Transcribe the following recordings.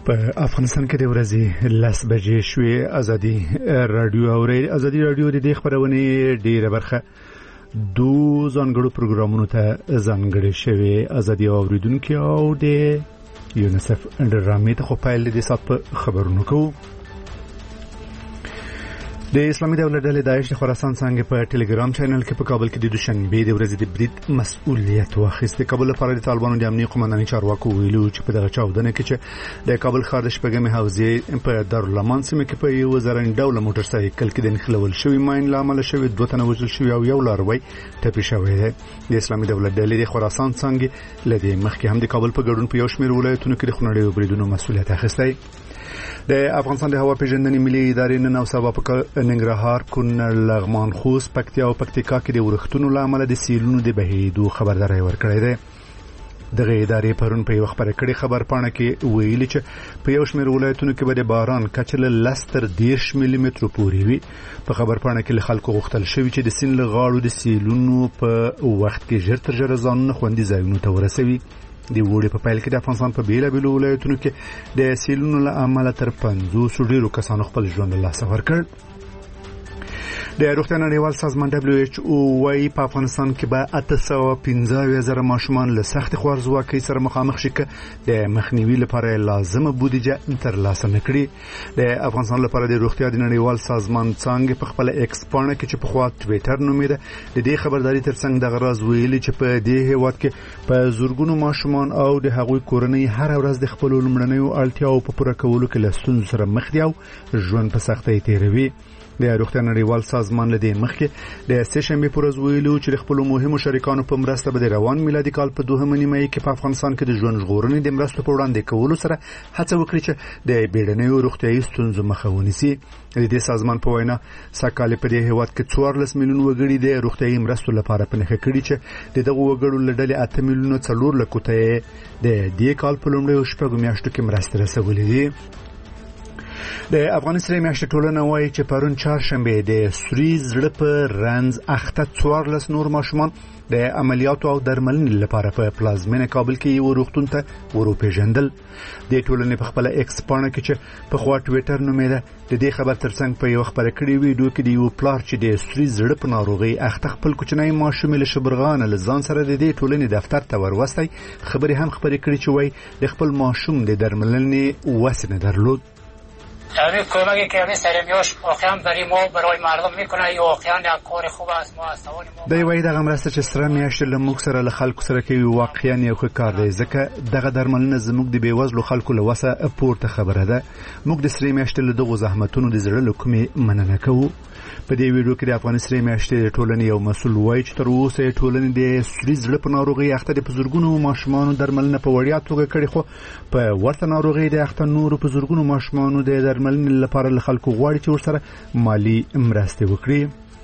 په افغانستان کې د ورځې 10 بجې شوې ازادي رادیو د دې خبرونه ډیره برخه دو ځانګړو پروګرامونو ته ځانګړې شوې ازادي اوریدونکو او د یونیسف ډرامې ته خو پایل د سات په خبرونو کو د اسلامي دولت ډلې داعش د خراسان څنګه په ټلګرام چینل کې په کابل کې د دوشنبه د ورځې د برید مسؤلیت واخیسته. کابل لپاره د طالبانو د امنیتي قومندانۍ چارواکو ویلو چې په دغه چاودنه کې چې د کابل ښار د شپږمې حوزې په دارالمان سیمه کې په یو زرن ډول موټر سایکل کې د نښلول شوی ماین لامل شوی 2 تنه وژل شوی او یو لاروی ټپي شوی دی. د اسلامي دولت ډلې د خراسان څنګه لدې مخکې هم د کابل په ګډون په یو شمېر ولایتونو کې د خونړیو بریدونو مسؤلیت اخیستی. د افغانستان د هوا پیژندنې ملي ادارې نن او سبا په ننګرهار، کونړ، لغمان، خوست، پکتیا او پکتیکا کې د ورښتونو لامل د سیلونو د بهیدو خبرداري ورکړې ده. دغه ادارې پرون په یو خبره کړي خبر پاڼه کې ویلي چې په یو شمېر ولایتونو کې به د باران کچه له 10 ملي متر پورې وي. په خبر پاڼه کې له خلکو غوښتل شوی چې د سیند له غاړو د سیلونو په وخت کې ژر تر ژره ځانونه خوندي ځایونو ته ورسوي. د وړي په پیل کې د افغانستان په بیلابیلو ولایتونو کې د سیلونو له امله تر 500 ډیرو کسانو خپل ژوند له لاسه ورکړ. د روغتیا نړیوال سازمان WHO وايي په افغانستان کې به 815,000 ماشومان له سخت خوارځواکۍ سره مخامخ شي که د مخنیوي لپاره لازمه بودیجه ترلاسه نکړي. د افغانستان لپاره د روغتیا د نړیوال سازمان څنګه په خپل ایکس پاڼه کې چې په خوا ټویټر نومېده د دې خبرداري ترڅنګ د غراز ویلي چې په دې هیواد کې په زورګونو ماشومان او د هغوی کورنۍ هر ورځ د خپل لمړنیو اړتیاو په پوره کولو کې له ستونزو سره مخ دي او ژوند په سختۍ تیروي. د روغتیا نړیوال سازمان لدې مخکې د سهشنبه پر ورځ ویلو چې خپل مهمو شریکانو په مرسته به د روان میلادي کال په 2 نیمه کې په افغانستان کې د ژوند ژغورنې د مرستو په وړاندې کولو سره هڅه وکړي چې د بیړنیو روغتیايي ستونزو مخه ونیسي. د دې سازمان په وینا سکهال په دې هیواد کې 14 میلیون وګړي د روغتیايي مرستو لپاره پنهخه کړي چې دغه وګړو لړلې 8 میلیون 4 لک ته د دې کال په لومړیو شپږو میاشتو کې مرسته رسولې دي. د افغانستان میاشتې ټولنه وایي چې پرون چهارشنبه د سوري زړه په رنځ اخته 14 نور ماشومان د عملیاتو او درملنې لپاره په پلازمینه کابل کې یو روغتون ته وروپېژندل. د ټولنې په خپل ایکس پاڼه کې چې په خوا ټویټر نومېده د دې خبر ترڅنګ په یو خبره کړې ویډیو کې د یو پلار چې د سوري زړه په ناروغي اخته خپل کوچنی ماشوم له شبرغان له ځان سره د دې ټولنې دفتر ته وروستي خبرې هم خبرې کړې چې وای د خپل ماشوم د درملنې وسنه درلود. همین کمکی که همین سرمیاش واقعا برای مردم میکنه یا واقعا یک کار خوب است. ما از توان ما دی وای دغه مرسته چې سره میاشت له موږ سره له خلکو سره کوي واقعا یو ښه کار دی ځکه دغه درملنه زموږ د بیوزلو خلکو له وسه پورته خبره ده. موږ د سره میاشت له دغه زحمتونو د زړه له کومې مننه کوو. په دې ویډیو کې د افغانستان میاشتې د ټولنې یو مسؤل وایي چې تر اوسه ټولنې د سوري زړه په ناروغي اخته د بزرګونو ماشومانو درملنه په وړیا توګه کړې خو په ورته ناروغي د اخته نورو بزرګونو ماشومانو د درملنې لپاره له خلکو غواړي چې ورسره مالی مرسته وکړي.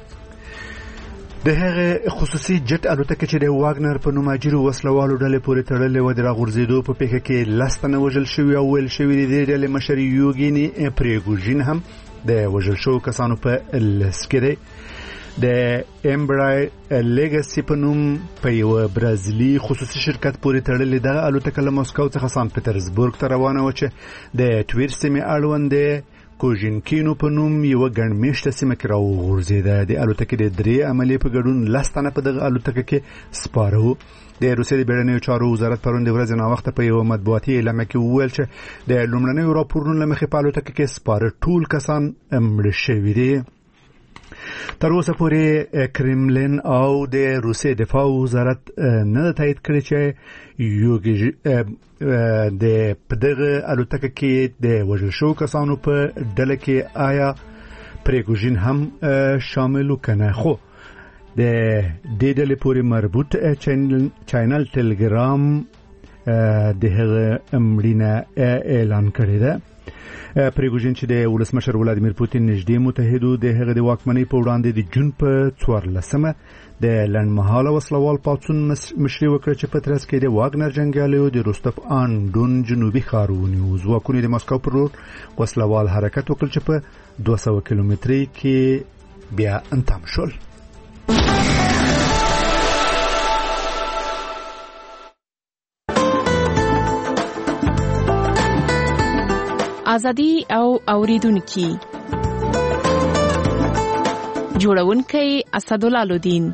د هغه خصوصي جټ الوتکه چې د واګنر په نوم اجرو وسلوالو ډلې پورې تړلې و د راغورځېدو په پیښه کې لستنه وژل شوی او ویل شوی د ډلې مشر یوګینی پریګوژین هم د وژل شو کسانو په لسکره د امبرای لیګاسي په نوم په یو برازیلي خصوصي شرکت پورې تړلې د الوتکه له مسکو څخه سان پټرزبورګ ته روانه و چې د ټویر سیمې اړوند کوژینکینو په نوم یو ګڼمېشته سیمه کې راوغورځېده. د الوتکې د 3 عملیې په ګډون لستنه په دغه الوتکه کې سپاره. د روسیې د بیړنیو چارو وزارت پرون د ورځې ناوخته په یو مطبوعاتي اعلامیه کې وویل چې د لومړنیو راپورونو له مخې په الوتکه کې سپاره ټول کسان مړه شوي دي. تر اوسه پورې کرملین او د روسیې دفاع وزارت نه تایید کړی چې د پدغه الوتکه کې د وژل شو کسانو په ډله کې آیا پریګوژین هم شامل وکنه. خو د دې ډلې پورې مربوط چینل ټلګرام د هغه مړینه اعلان کړی ده. پریګوژین چې د ولسمشر ولادیمیر پوتین نږدې متحدو د هغه د واکمنۍ په وړاندې د جون په 14مه د لنډمهاله وسلوال پاڅون مشري وکړه چې په ترڅ کې د واګنر جنګیالیو د روستف آن ډون جنوبي ښار ونیو. ځواکونه د مسکو پر لور وسلوال حرکت وکړ چې په 200 کیلومترۍ کې بیا انتم شول. ازادي او اوریدونکو جوړونکی اسدالله لودین.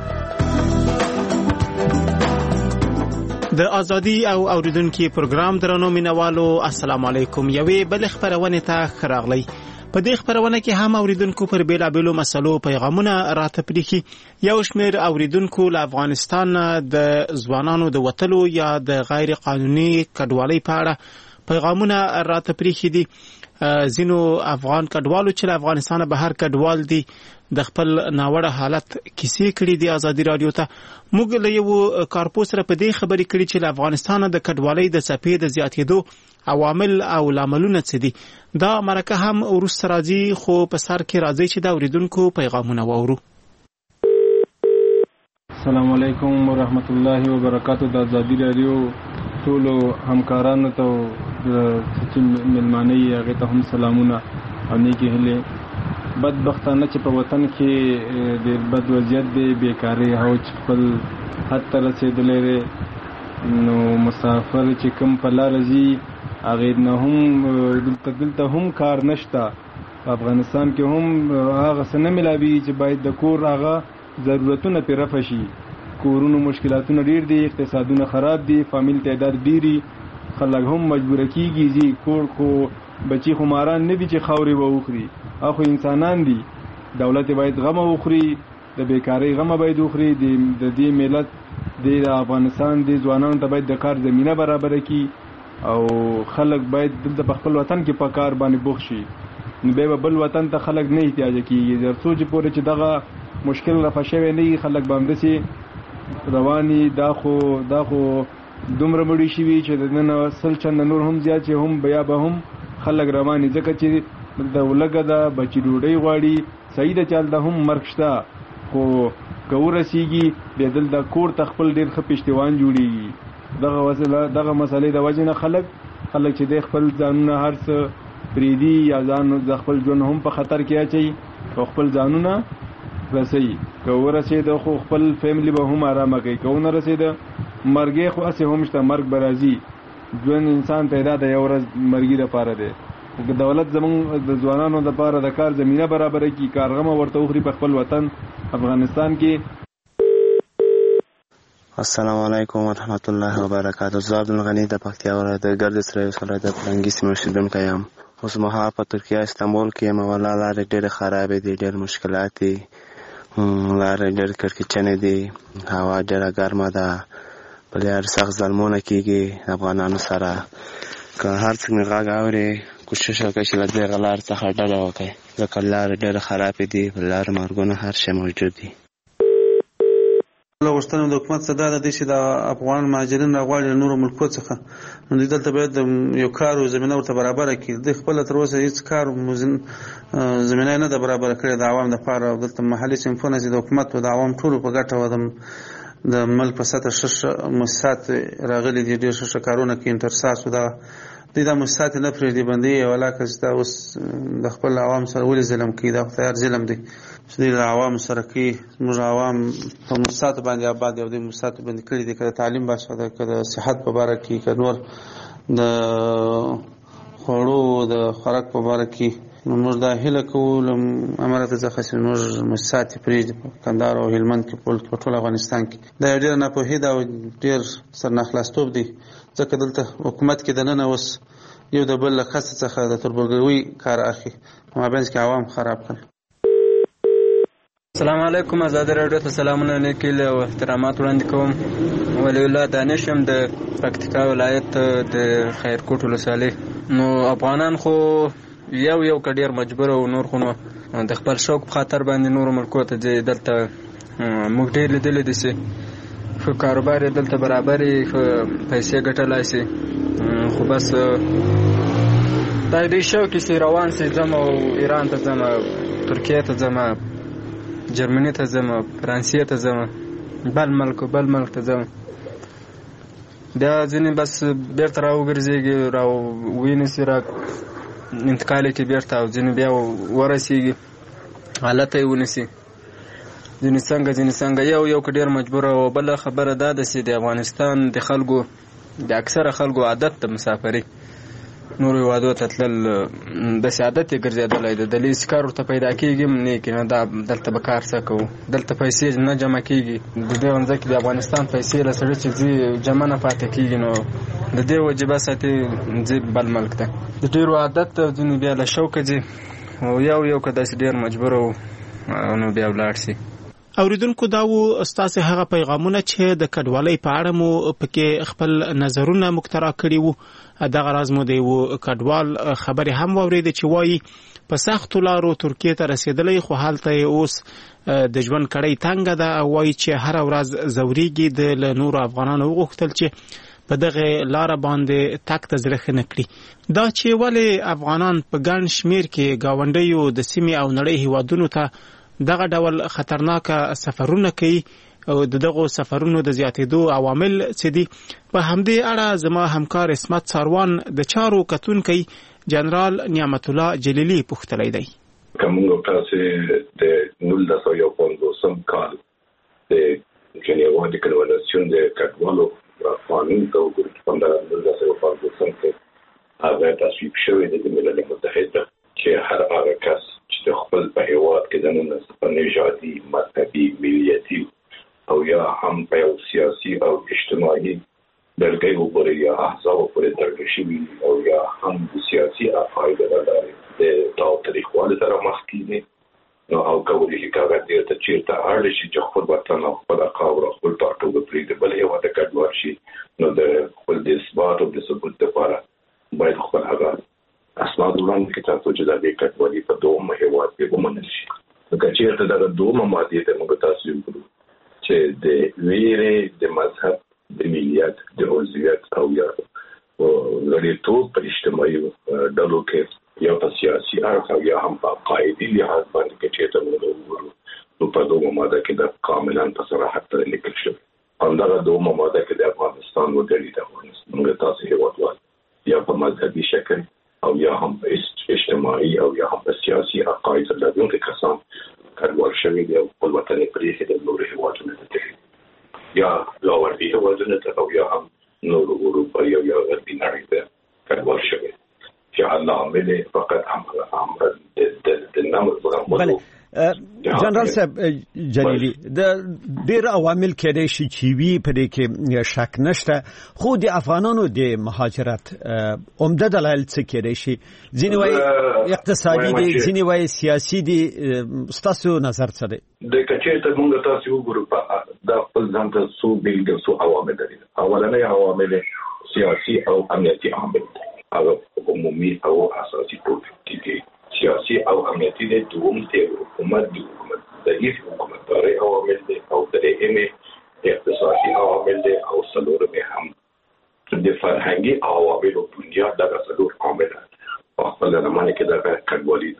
د ازادي او اوریدونکو پروګرام درنو مینوالو السلام علیکم. یوې بل خبرونه ته خراغلی. په دې خبرونه کې هم اوریدونکو پر بیلابېلو مسلو پیغامونه راته پریخي. یو شمېر اوریدونکو له افغانستان د ځوانانو د وتلو یا د غیر قانوني کډوالۍ په اړه پیغامونه راته پریخي دي. ځینو افغان کډوالو چې له افغانستانه بهر کډوال دي د خپل ناوړه حالت کیسې کړي دي ازادي رادیو ته. موږ له یو کارپوس سره په دې خبرې کړي چې له افغانستانه د کډوالۍ د څپې د زیاتېدو عوامل او لاملونه څه دي. دا مرکه هم وروسته راځي، خو په سر کې راځي چې د اوریدونکو پیغامونه واورو. السلام علیکم ورحمت الله وبرکاتو. د ازادي رادیو ټولو همکارانو ته چې ملمانه یې هغه ته هم سلامونه او نیکی هیلې. بدبختانه چې په وطن کې د بد وضعیت دی، بیکاری او خپل حد ته رسېدلی دی، نو مسافر چې کوم په لاره ځي هغې نه هم دلته هم کار نشته. په افغانستان کې هم هغه څه نه ملاوي چې باید د کور هغه ضرورتونه پرې رفع شي. کورونو مشکلاتونه ډېر دي، اقتصادونه خراب دي، فامیل تعداد ډېري، خلک هم مجبوره کېږي ځي کور، خو بچي خو ماران نه دي چې خاورې به وخوري، خو انسانان دي. دولت باید غمه وخوري، د بیکارۍ غمه باید وخوري. د دې ملت د افغانستان د ځوانانو ته باید د کار زمینه برابره کړي او خلک باید دلته په خپل وطن کې په کار باندې بوخت شي. نو بیا بل وطن ته خلک نه احتیاج کېږي. تر څو چې پورې چې دغه مشکل رفع شوی نه وي، خلک به همداسې رواني. دا خو دومره مړي شوي چې د نن 100 چنده نور هم زیات چې هم بیا به هم خلک رواني، ځکه چې د ولګه ده، بچي ډوډۍ غواړي، صحیح ده چې هلته هم مرګ شته، خو که ورسېږي بیا دلته کور ته خپل ډېر ښه پشتیوان جوړېږي. دغه مسئلې د وجې نه خلک چې د خپل ځانونه هر څه پرېږدي یا ځان د خپل ژوند هم په خطر کې اچوي او خپل ځانونه رسوي. که ورسېده خو خپل فیملی به هم آرامه کوي، که ونه رسېده مرګې خو هسې هم شته، مرګ به راځي. ژوند انسان پیدا د یو ورځ مرګي دپاره دی. که دولت زمونږ د ځوانانو دپاره د کار زمینه برابره کړي، کارغمه ورته وخوري په خپل وطن افغانستان کې. السلام علیکم ورحمت الله وبرکاتو. زه عبدالغني د پکتیا ولایت د ګرد سرای ولسوالۍ د فرنګي سیمې اوسېدونکی یم. اوس مهال په ترکیه استانبول کې یم. والله لارې ډېرې خرابې دي، ډېر مشکلات دي، لارې ډېر کړکېچنې دي، هوا ډېره ګرمه ده، په لار سخت ظلمونه کېږي افغانانو سره. که هر څوک مې غږ اوري کوشش وکړئ چې له دغه لارې څخه ډډه وکړئ، ځکه لارې ډېرې خرابې دي، په لار مرګونه هر شی موجود دي. غوښتنه د حکومت څخه دا ده چې د افغان مهاجرین راغواړي له نورو ملکو څخه، نو دوی دلته باید یو کار او زمینه ورته برابره کړي. دوی خپله تر اوسه هېڅ کار زمینه نه ده برابره کړې د عوام دپاره. او دلته محلي صنفونه چې د حکومت او د عوام ټولو په ګټه و د ملک په سطح ښه مؤسسات راغلي دي، ډېر ښه کارونه کوي. انترساس دوی دا مؤسسات نه پرېږدي، بندوي یې. ولاکه چې دا اوس د خپل عوام سره ولې ظلم کوي؟ دا خو تیار ظلم دی چې دوی د عوامو سره کوي. زموږ عوام په مؤسساتو باندې آباد دي او دوی مؤسساتو باندې کړي دي، که د تعلیم باشه ده، که د صحت په باره کې، که نور د خوړو د خوراک په باره کې. نو موږ دا هیله کوو له امارت څخه چې موږ مؤسسات یې پرېږدي په کندهار او هلمند کې، په ټول افغانستان کې. دا یو ډېره ناپوهي ده او ډېر سرناخلاصتوب دی، ځکه دلته حکومت کې دننه اوس یو د بل له قصد څخه د تربورګروي کار اخلي، په مابینځ کې عوام خراب کړل. السلام علیکم. ازادي رادیو ته سلامونه نیکي او احترامات وړاندې کوم. ولی الله دانش یم د پکتیکا ولایت د خیرکوټ ولسوالۍ. نو افغانان خو یو که ډېر مجبور او نور خو نو د خپل شوق په خاطر باندې نورو ملکو ته ځي. دلته موږ ډېر لیدلی دي چې ښه کاروبار یې دلته برابر یې، ښه پیسې ګټلی شي، خو بس دا دوی شوق یې چې روان شي، ځم او ایران ته ځم، ترکیې ته ځم، جرمني ته ځم، فرانسې ته ځم، بل ملک ته ځم. بیا ځینې بس بیرته راوګرځېږي، راوینیسي، را انتقال یې کړي بیرته، او ځینې بیا ورسېږي حالت یې ونیسي. ځینې څنګه یو که ډېر مجبوره. او بله خبره دا ده چې د افغانستان د خلکو، د اکثره خلکو عادت د مسافرۍ، نور هیوادو ته تلل د سعادت ګرځېدلی د دلیس کار ورته پیدا کېږي نه کنه دا دلته به کار څه کوو دلته پیسې نه جمع کېږي د دې ځکه د افغانستان پیسې له سړي چې جمع نه پاتې کېږي نو د دې وجبه ساتي ځي بل ملک ته د ډېرو عادت ځینې بیا له شوقه ځي او یو که داسې ډېر مجبور و نو بیا ولاړ شي. اوریدونکو دا و ستاسې هغه پیغامونه چې د کډوالۍ په اړه مو پکې خپل نظرونه مخترع کړي وو. دغه راز مو د یو کډوال خبرې هم واورېدې چې وایي په سختو لارو ترکیې ته رسېدلی خو هلته یې اوس د ژوند کړۍ تنګه ده او وایي چې هره ورځ ځورېږي. د نورو افغانانو وغوښتل چې په دغه لاره باندې تک ته زړه ښه نه کړي. دا چې ولې افغانان په ګڼ شمېر کې ګاونډیو د سیمې او نړۍ هیوادونو ته دغه ډول خطرناکه سفرونه کوي او دغه سفرونو د زیاتېدو عوامل څه دي، په همدې اړه زما همکار اسمت ساروان د چارو کتونکی جنرال نعمت الله جلیلی پوښتلی دی. کومه تاسو د 1950 کال د جنیوا د کنوانسیون د کډوالو قانون ته وګورئ په 1950 کې هغه تصویب شوی د ملل متحد چې هر هغه کس چې خپل په هیواد کې د نن نژادي مذهبي ملیتي او یا هم په سیاسي او اجتماعي دلګي وګورئ یا احزاب پورې تړل شوي او یا هم د سیاسي عقاید لري د تاریخوالو سره مخ کیږي نو او کولی شي کاغه دې ته چیرته اړ شي چې خپل وطن او خپل قوم او خپل ټاټوب پرې د بل هیواد کډوال شي نو د خپل د اثبات او د ثبوت لپاره باید خپل هغه اسناد وړاندې کړي تاسو چې د دې کډوالۍ په دوه هیواد کې ومنل شي. نو چې دا دوه ماده ته موږ تاسو وګورو چې د ویرې د مذهب د ملیت د عضویت او یا غړیتوب په اجتماعي ډلو کې یا په سیاسي اړخ او یا هم په قاعدي لحاظ باندې چې ته موږ وګورو نو په دوه ماده کې د کاملا په صراحت سره لیکل شوی. همدغه دوه ماده کې د افغانستان وګړي د افغانستان موږ تاسو هیوادوال یا په مذهبي شکل او یا هم اجتماعي او یا هم سیاسي عقاید لرونکي کسان کډوال شوي دي او خپل وطن پرې د نورو هیوادونو ته یا لاوردي هیوادونو ته او یا هم نورو اروپایي او یا غربي نړۍ ته کډوال شوي چې الله عامل فقط هم د نامل برابر. جنرال صاحب جلیلی د ډیر عوامل کېدای شي چې وی په دې کې شک نشته خو د افغانانو د مهاجرت عمده دلایل څه کېدای شي؟ ځینې وایي اقتصادي دي ځینې وایي سیاسي دي، ستاسو نظر څه دی؟ د کچې ته موږ تاسو وګورو په د خپل ځان ته څو بیلګې څو عوامل دي. اولنۍ عوامل سیاسي او امنیتي عوامل دي، هغه عمومي او اساسي ټول دي. سیاسي او امنیتي د دوم ته حکومت د ضعیف حکومتداري عوامل دي او درېیمه اقتصادي عوامل دي او څلورمه هم د فرهنګي عواملو بنیاد دغه څلور عوامل په خپل لمانه کې د کډوالۍ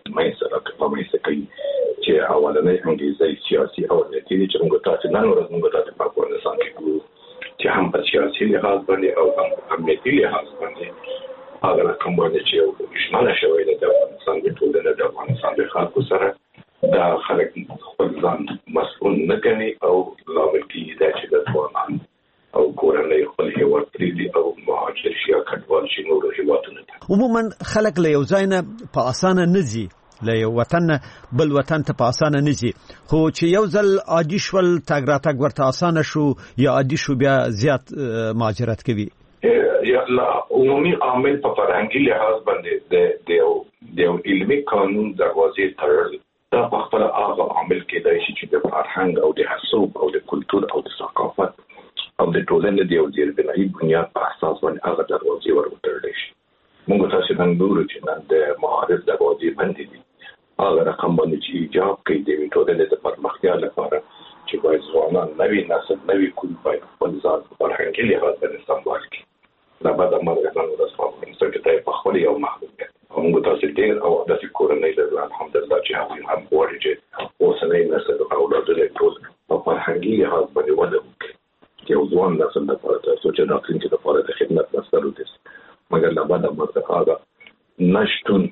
مې کوي چې اولنې انګلیسي سیاسي او امنیتي چې موږ تاسو نن ورځ موږ تاسو په افغانستان کې ګورو چې هم په سیاسي لحاظ باندې او هم امنیتي لحاظ باندې هغه کوم باندې چې شماله شوی د افغانستان د ټولنې د افغانستان د خلکو سره دا خلک خپل ځان مسؤل نه کوي او لامل کېږي دا چې د افغانان او کورنۍ خپل هیواد پرېږدي او مهاجر شي یا کډوال شي نورو هیوادونو ته. عموما خلک له یو ځای نه په اسانه نه ځي، له یو وطن بل وطن ته په اسانه نه ځي، خو چې یو ځل عادي شول تګ راتګ ورته اسانه شو یا عادي شو بیا زیات مهاجرت کوي. یا عمومي عامل په فرهنګي لحاظ باندې د علمي قانون دروازې تړل دا په خپل هغه عامل کېدای شي چې د فرهنګ او د حساب او د کلتور او د ثقافت او د ټولنې د یو ځانګړي بنیاد په اساس باندې هغه دروازې ورتړل شي. موږ تاسو نن ګورو چې نن د معارف دروازې بندې دي، هغه رقم باندې چې ایجاب کوي د ټولنې د پرمختیا لپاره چې باید ځوانان نوي نسل نوي کول باید خپل ځان په فرهنګي لحاظ باندې سمبال کړي. دا بعد مرګ نن ورځ په افغانستان کې په خپل یو محدود موږ تاسو ډېر او د کورنۍ له الحمدلله چې هم غواړي چې اوسنۍ نسل او اولادونه ټول په فرهنګي لحاظ باندې وده وکړي چې یو ځوان نسل لپاره تاسو چې راتلونکي لپاره د خدمت مسؤل دي. مګر لا بعد مرګ هغه نشټون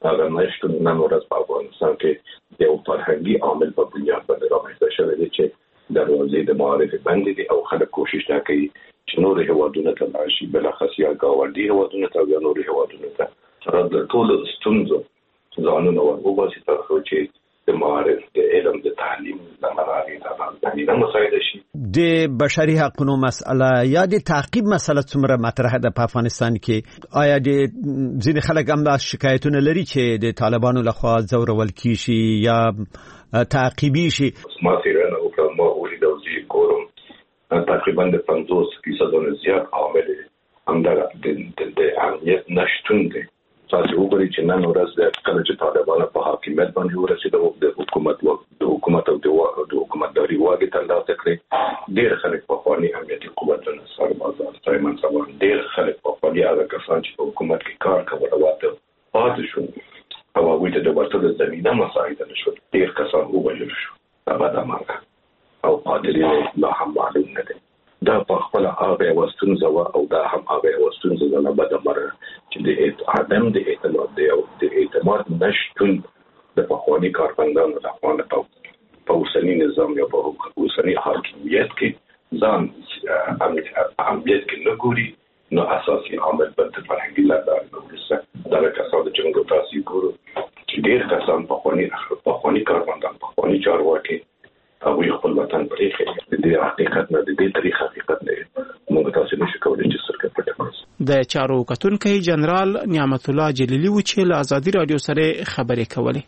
نن ورځ په افغانستان کې یو فرهنګي عامل په بنیاد باندې رامنځته شوی دی چې دروازې د معارف بندې دي او خلک کوشش نه کوي چې نور هیوادونه ته راشي بلخص یا ګاونډي هیوادونه ته یا نور هیوادونه ته سره د ټول ستونزو ځانونه ورغوباسي ترڅو چې د معارف د علم د تعلیم د مراري د مسایل شي د بشري حقوقو مسله یا د تعقیب مسله څومره مطرح ده په افغانستان کې آیا د ځینې خلک هم شکایتونه لري چې د طالبانو لخوا ځورول کیږي یا تعقیبي شي ما سیرانه او ما ولید او زی کورم تقریبا د 50% زیات عامل همدغه د امنیت نشتون دی تاسو وګورئ چې نن ورځ د کله چې طالبان په حاکمیت باندې ورسېدل د حکومت او د حکومتداري واګې ترلاسه کړې ډېر خلک په خواني امنیتي قوتونو سربازان سایمن سامان ډېر خلک په خواني هغه کسان چې په حکومت کې کار کول واته پاتې شو او هغوی ته د ورته زمینه مساعده نشو ډېر کسان ووژل شو هغه د مرګ او پادری لا هم معلوم نه دی دا په خپل هغه وستونزه او دا هم هغه وستونزه نه بده مره چې د عدم د اعتماد دی او د اعتماد نشټون د پخوانی کارمندانو د خپل په اوسنی نظام یا په اوسنی حاکمیت کې ځان امنیت کې نه ګوري نو اساسي عامل په فرهنګي لاره نورسه دا کسان چې موږ تاسو ګورو چې ډېر کسان پخوانی کارمندان پخوانی چارواکي او یو خپل وطن پرېږي د حقیقت نه د دې تاریخ حقیقت نه موږ تاسو نشو کولای چې سرکه پټه کړو د چارو کتونکو جنرال نعمت الله جلیلی و چې له آزادي رادیو سره خبرې کولې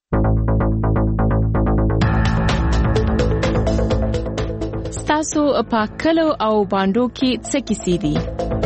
تاسو په کلو او باندو کې څه کیسې دي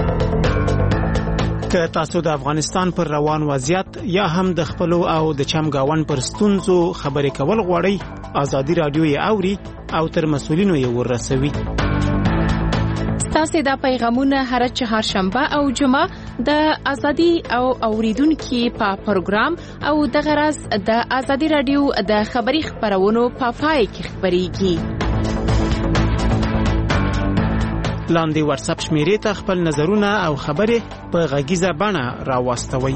که تاسو د افغانستان پر روان وضعیت یا هم د خپل او د چمګاون پر ستونزو خبرې کول غواړئ آزادي رادیو یې اوري او تر مسؤلینو یې ورسوي تاسو دا پیغامونه هر چهارشنبه او جمعه د آزادي او اوریدونکو په پروګرام او د غرض د آزادي رادیو د خبري خبرونو په پای کې خبريږي لاندې واتس اپ شمیرې ته خپل نظرونه او خبرې په غږیزه بڼه راوستوي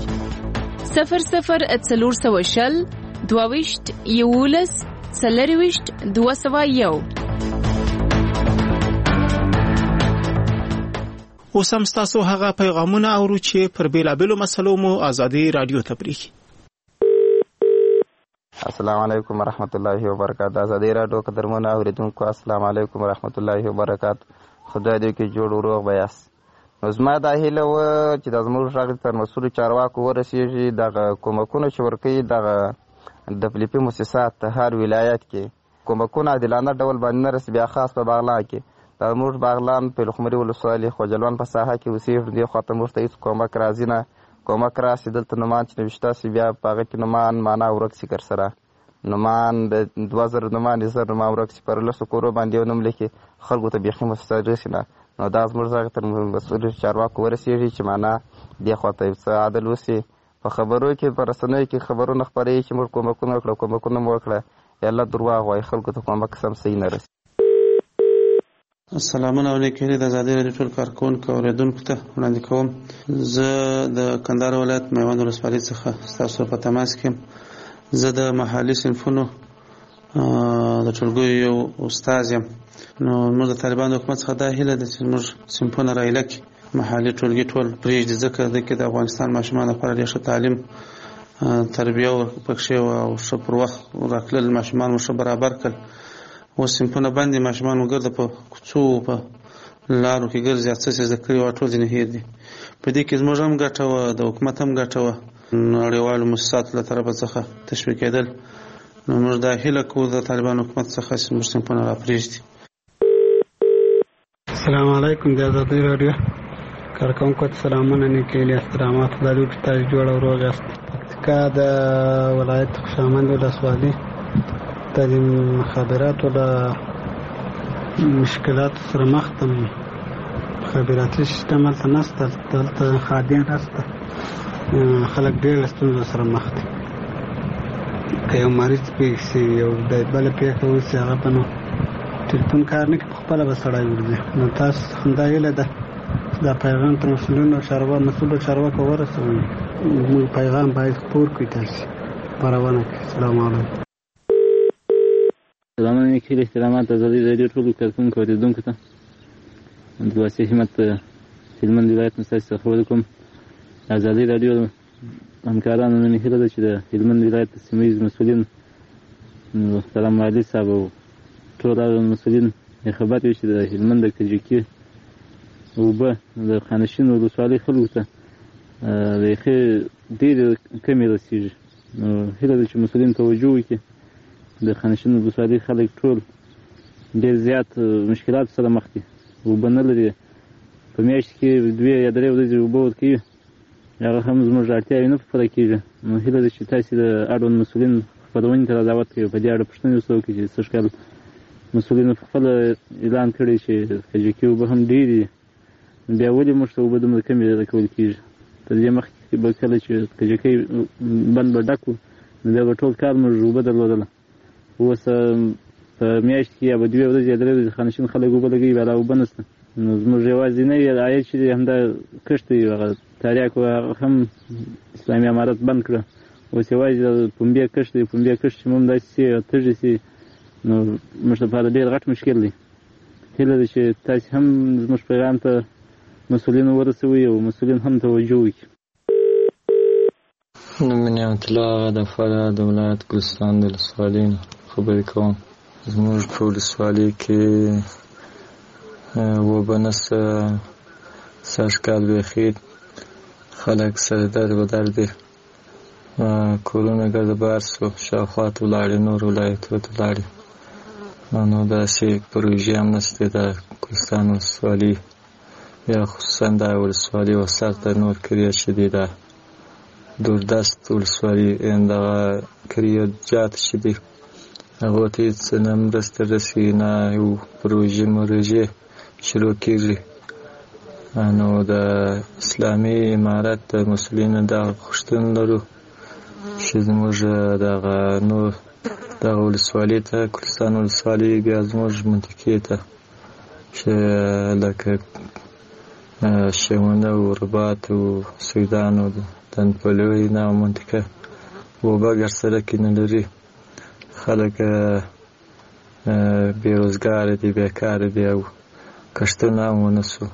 0040 22 یولس سلریوشت 201 اوس هم تاسو هغه پیغامونه اورو چې پر بیلابلو مسلو مو آزادي رادیو ته پریږي السلام علیکم ورحمت الله وبرکاته آزادي رادیو قدرمنو اوریدونکو السلام علیکم ورحمت الله وبرکاته خدای دې کې جوړ وروغ بیاس نو زما دا هیله و چې د زموږ غږ تر مسؤل چارواکو ورسیږي دغه کومکونه چې ورکوي دغه د فلیپي مؤسسات هر ولایت کې کومکونه عادلانه ډول باندې نه رسي بیا خاص په باغلان کې د موږ باغلان په لخمري ولسوالۍ خوجلوان په ساحه کې اوسېږو دې خواته موږ ته هېڅ کومک راځي نه کومک راسي دلته نومان چې نوشته سي بیا په هغه کې نومان معنا ورک سي کر سره نومان د 2000 نومان زر نومان ورک سي پر لسو کورو باندې یو نوم لیکي خلکو ته بيخي مستعد رسي نه نو دا زموږ ځای تر مسؤل چارواکو ورسیږي چې معنا دې خواته څه عادل وسی په خبرو کې پر رسنۍ کې خبرونه خبرې چې موږ کومکونه وکړه یاله درواغ وای خلکو ته کومک سم صحیح نه رسي السلام علیکم د آزادي رادیو ټول کارکونکو اوریدونکو ته وړاندې کوم زه د کندهار ولایت میوند ولسوالۍ څخه تاسو په تماس کې زه د محلي صنفونو د ټولګیو یو استاد یم نو موږ د طالبانو حکومت څخه دا هیله ده چې موږ صنفونه رایله کړي محلي ټولګي ټول پرېږدي ځکه د کې د افغانستان ماشومان لپاره ډېر ښه تعلیم تربیه پکښې او ښه پر وخت راکړل ماشومان ښه برابر کړل اوس صنفونه بندي ماشومان وګرځه په کوڅو په لارو کې ګرځي څه څه زده کړي وه ټول ځینې هېر دي په دې کې زموږ هم ګټه وه د حکومت هم ګټه وه نړیوالو مؤسساتو له طرفه څخه تشویقېدل نو موږ دا هیله کوو د طالبانو حکومت څخه چې موږ صنفونه راپرېږدي السلام علیکم د آزادي رادیو کارکونکو ته سلامونه نیکې احترامات لرو چې تاسو جوړ او روغ یاست پکتیکا د ولایت خوشامند ولسوالۍ د مخابراتو د مشکلات سره مخ ته مخابراتي سیستم هلته نشته دلته خادم نشته خلک ډېر ستونزو سره مخ دي که یو مریض پېښ شي یو د بله پېښه وشي هغه به نو ټلیفون کار نه کوي پخپله به سړی ورځي نو تاسو همدا هیله ده دا پیغام تر مسؤلو چارواکو ورسوئ موږ پیغام باید خپور کړي تاسو خپرونه کړئ السلام علیکم سلام علیکم احترامات آزادي رادیو ټول کارکونکو اوریدونکو ته عبدالواسع همت هلمند ولایت نه ستاسو څخه خبرې کوم. ازادي راډیو همکارانو نن هیله ده چې د هلمند ولایت د سیمه ییز مسؤلین محترم والي صاحب او ټول هغه مسؤلین خبر وي چې د هلمند د کجکي اوبه د خانشین ولسوالۍ خلکو ته بیخي ډېرې کمې رسېږي. نو هیله ده چې مسؤلین توجه وکړي. د خانشین ولسوالۍ خلک ټول ډېر زیات مشکلات سره مخ دي. اوبه نه لري، په میاشت کې 2 یا 3 ورځې اوبه ورکوي، هغه هم زموږ اړتیاوې نه پوره کېږي. نو هیله ده چې تاسې د اړوند مسؤلین خپرونې ته دعوت کوي، په دې اړه پوښتنې ورسره وکړي چې سږ کال مسؤلینو پخپله اعلان کړی چې کجکي اوبه هم ډېرې دي، بیا ولې موږ ته اوبه دومره کمې راکول کېږي؟ تر دې مخکې به کله چې کجکي بند به ډک وو نو بیا به ټول کال موږ اوبه درلودله. اوس په میاشت کې یا به 2 ورځې یا 3 ورځې خانشین خلک اوبه لګوي، بیا لا اوبه نشته. نو زموږ یوازینی عاید چې دی همدا کښت دی. هغه تاریاک هم اسلامي امارت بند کړه، اوس یوازې پنبې کښت دی. پنبې کښت چې موږ داسې سي تږي سي، نو موږ لپاره ډېر غټ مشکل دی. هیله ده چې تاسې هم زموږ پیغام ته مسؤلینو ورسوي او مسؤلین هم توجه وکړي. نوم مې نعمت الله غدفره د ولایت ګلستان د ولسوالۍ نه خبرې کوم. زموږ په ولسوالۍ کې اوبه نشته. سږ کال بیخي خلک سره دربدر دي. کورونه ګردبار سو، شاوخوا ته ولاړې، نور ولایتونو ته ولاړې. نو داسې پروژې هم نشته د ګلستان ولسوالۍ، یا خصوصا دا ولسوالۍ وسط د نور کریه چې دی دا دوردست ولسوالۍ دغه کریه جات چې دی هغو ته هېڅ نه مرسته رسي، نه یو پروژې شروع کېږي. نو د اسلامي امارت د مسؤلینو دغه غوښتنه لرو چې زموږ دغه ولسوالۍ ته ګلستان ولسوالۍ بیا زموږ منطقې ته چې لکه شمونه او رباط او سیدان او دنپلوی نه منطقه اوبه ګر سړک نه لري. خلک بېروزګاره دي، بیکاره دي او کښتونه هم ونه سو.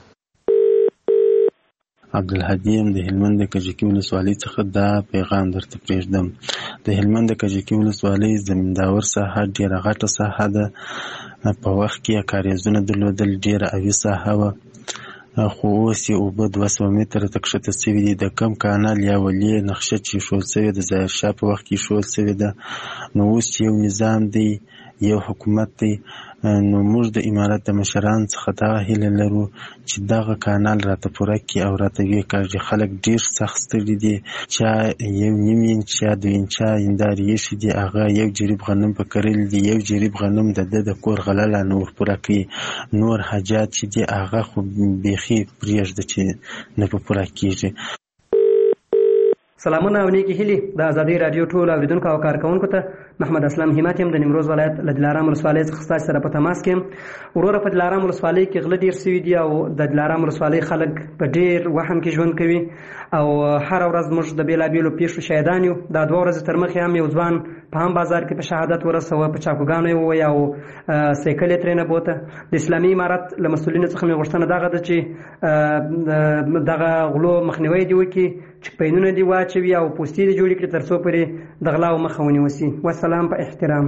عبدالهادي یم د هلمند د کجکي ولسوالۍ څخه دا پیغام درته پرېږدم. د هلمند د کجکي ولسوالۍ زمینداور ساحه ډېره غټه ساحه ده. په وخت کې کاریزونه درلودل، ډېره اوي ساحه وه، خو اوس یې اوبه 200 متره ته کښته سوي دي. د کم کانال یا ولې نقشه چې ایښودل سوې د ظاهرشاه په وخت کې ایښودل سوې ده. نو اوس یو نظام دی، یو حکومت دی. نو موږ د امارت د مشرانو څخه دغه هیله لرو چې دغه کانال راته پوره کړي او راته ویې کاږي. خلک ډېر سخت ستړي دي. چا 1.5 انچ یا 2 انچه هندارې ایښي دي، هغه 1 جریب غنم په کرلي دي. 1 جریب غنم د ده د کور غله لا نه ورپوره کوي. نور حاجات چې دي هغه خو بیخي پرېږده چې نه په پوره کېږي. سلامونه او نیکی هیلې د ازادي راډیو ټول اوریدونکو او کارکونکو ته. محمد اسلام همت یم د نیمروز ولایت له دلارام ولسوالۍ څخه ستاسو سره په تماس کې یم. وروره په دلارام ولسوالۍ کې غله ډېر سوي دي او د دلارام ولسوالۍ خلک په ډېر وهم کې ژوند کوي او هره ورځ موږ د بېلابېلو پیښو شاهدان یو. دا 2 ورځې تر مخکې هم یو ځوان په هم بازار کې په شهادت ورسوه، په چاقوګانو یې وویه او سایکل یې ترېنه بوته. د اسلامي امارت له مسؤلینو څخه مې غوښتنه دغه ده چې دغه غلو مخنیوی دې وکړي، چې پینونه دې واچوي او پوستې دې جوړې کړي تر څو پورې د غلاو مخه ونیول سي. والسلام په احترام.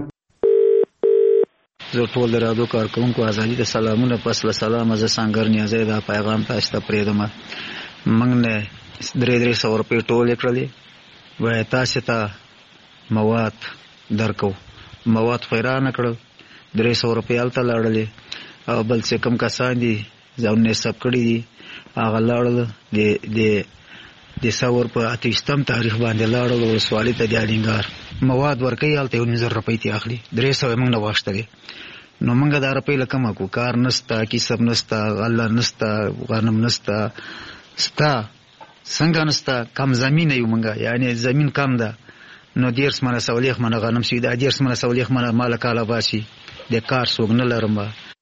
زه ټول د راډیو کارکوونکو ازادي ته سلامونه. پس له سلامه زه سانګر نیازی دا پیغام تاسو ته پرېږدم. موږ نه 300 روپۍ ټولې کړلې، وایي تاسو ته مواد درکو. مواد خو یې رانه کړل، 300 روپۍ هلته لاړلې او بل چې کوم کسان دي ځانونه یې ثبت کړي دي هغه لاړل د ثور په 28 تاریخ باندې لاړل ولسوالۍ ته د اډینګار مواد ورکوي، هلته 19 روپۍ ترې اخلي. 300 یې موږ نه واخیستلې. نو موږ دا روپۍ له کومه کړو؟ کار نشته، کسب نشته، غله نشته، غنم نشته، ستا څنګه نشته؟ کم زمینه یو موږ، یعنې زمین کم ده. نو 10 منه سولیخ منه غنم سوي، دا 10 منه سولیخ منه ماله کاله باسي. د کار څوک نه لرم.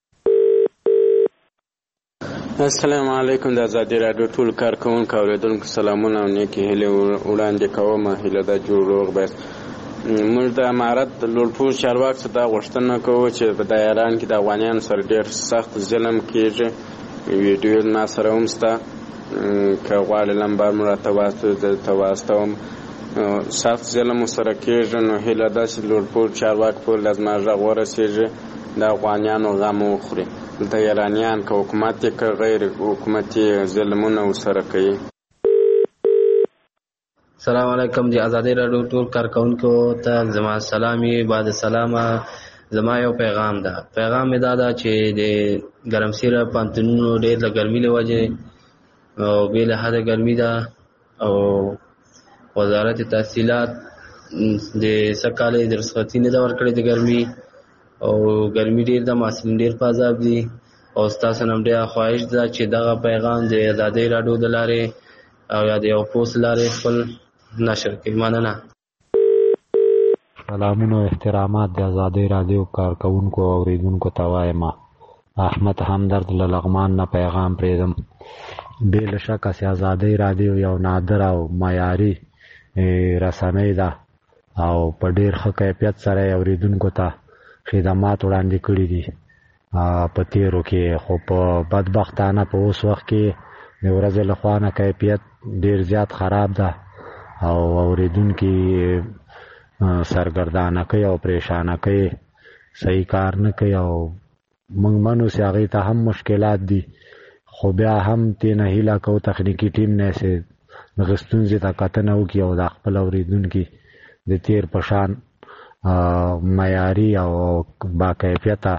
السلام علیکم. د ازادي راډیو ټول کارکوونکو اوریدونکو سلامونه او نیکې هیلې وړاندې کوم. هیله ده جوړ روغ باید. موږ د امارت د لوړپوړ چارواکو څخه دا غوښتنه کوو چې په دایران کې د افغانیانو سره ډېر سخت ظلم کېږي ویډیو ما سره هم شته، که غواړې نمبر مو راته درته واستوم. سخت ظلم سره کېږي، نو هیله ده چې لوړپوړ چارواکو پورې له زما غږ ورسېږي، د افغانیانو غم وخوري. دلته ایرانیان که حکومت یې که غیر حکومتي ظلمونه ورسره کوي. السلام علیکم. د ازادي راډیو ټول کارکونکو ته زما سلامي. بعد سلامه زما یو پیغام ده. پیغام مې دا ده چې د ګرمسیره پانتونونو ډېر د ګرمۍ له وجې او بې له حده ګرمي ده، او وزارت تحصیلات د سږکال د رخصتي نه ده ورکړې د ګرمي، او ګرمي ډېر ده، محصلین ډېر په عذاب دي. او ستاسو نه ډېره خواهش ده چې دغه پیغام د ازادي راډیو د لارې او یا د یو پوسټ لارې خپل نشر کړئ. مننه. سلامونه او احترامات د ازادي راډیو کارکونکو او اوریدونکو ته وایم. احمد همدرد له لغمان نه پیغام پرېږدم. بې له شکه چې ازادي راډیو یو نادر او معیاري رسنۍ ده او په ډېر ښه کیفیت سره یې اوریدونکو ته خدمات وړاندې کړي دي په تېرو کې، خو په بدبختانه په اوس وخت کې د ورځې له خوا نه کیفیت ډېر زیات خراب ده او اوریدونکي سرګردانه کوي او پریشانه کوي، صحیح کار نه کوي. او موږ منو چې هغې ته هم مشکلات دي، خو بیا هم تېنه هیله کوو تخنیکي ټیم نه چې دغه ستونزې ته کتنه وکړي او د خپل اوریدونکي د تېر په شان معیاري او باکیفیته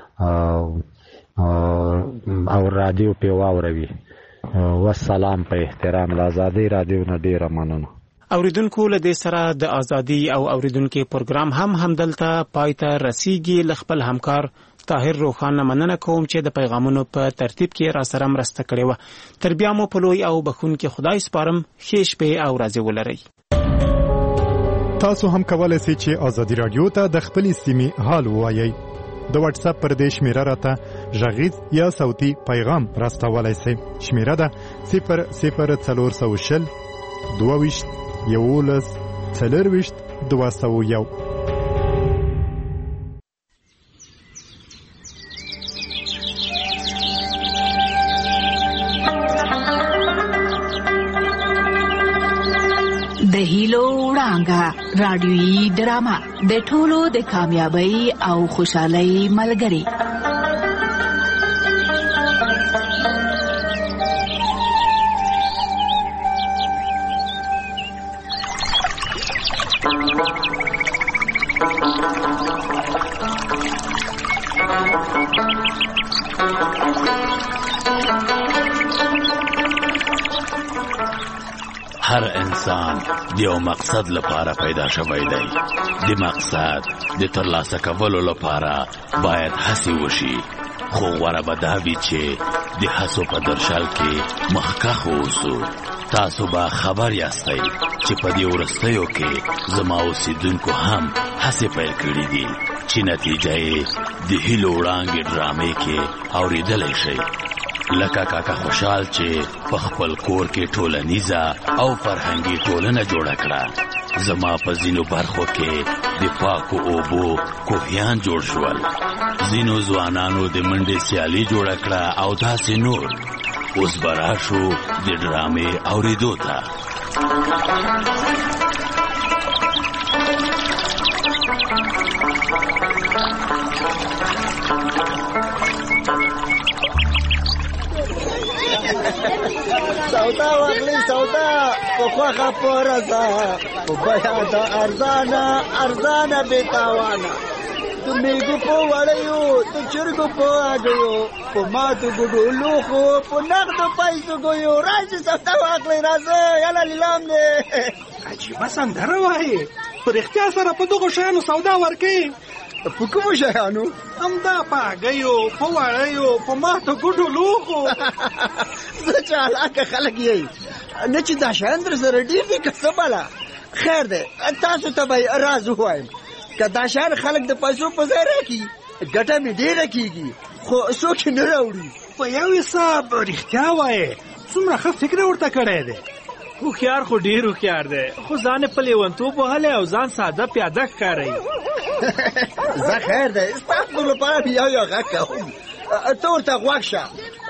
او رادیو پې واوروي. والسلام. په احترام له ازادي راډیو نه ډېره مننه. اوریدونکو له دې سره د ازادي او اوریدونکو پروګرام همدلته پای ته رسیږي. له خپل همکار طاهر روخان مننه کوم چې د پیغامونو په ترتیب کې را سره مرسته کړې وه. تر بیا مو په لوی او بخښونکي خدای سپارم. ښې شپې او ورځې ولرئ. تاسو هم کولای شئ چې ازادي راډیو ته د خپلې سیمې حال ووایئ. د واتس اپ پر دې شمیره راته غږیز یا صوتي پیغام راستولای شئ. شمیره ده 00420 22 11 40 201. د هیلو وړانګه رادیویي ډرامه د ټولو د کامیابی او خوشحالۍ ملګری. هر انسان د یو مقصد لپاره پیدا شوی دی. د مقصد د ترلاسه کولو لپاره باید هڅې وشي، خو غوره به دا وي چې د هڅو په درشل کې مخکښ اوسو. تاسو به خبر یاستئ چې په دې وروستیو کې زما اوسیدونکو هم هڅې پیل کړي دي چې نتیجه یې د هیلو وړانګې ډرامې کې اورېدلی شئ. لکه کاکا خوشحال چې په خپل کور کې ټولنیزه او فرهنګي ټولنه جوړه کړه. زما په ځینو برخو کې د پاکو اوبو کوهیان جوړ شول. ځینو ځوانانو د منډې سیالي جوړه کړه او داسې نور. اوس به راشو د ډرامې اورېدو ته. سودا واخلي سودا په خوخه پرزا په بیا د ارزانه بیتاوانا تو میګو په وړیو تو چرګو په اګیو په ماتو ګډو لوخو په نغدو پیسو ګیو راځي سودا واخلي راځه یالا لیلام دې عجیبه سندره وایي. پر اختیار سره په دغه شیانو سودا ورکي. په کومو شیانو؟ همدا په اګیو په وړیو په ماتو ګډو لوخو. زه چالاکه خلک یې نه چې دا شیان در سره ډېر دي که څه بله. خیر دی تاسو ته به راز ووایم. که دا شیان خلک د پیسو په ځای راکړي ګټه مې ډېره کېږي، خو څوک یې نه راوړي. په یو حساب رښتیا وایې څومره ښه فکر ورته کړی دی. هوښیار خو ډېر هوښیار دی، خو ځان یې په لیونتوب وهلی او ځان ساده پیاده ښکاروي. زه خیر دی ستاسو لپاره یو غږ کوم، ته ورته غوږ شه،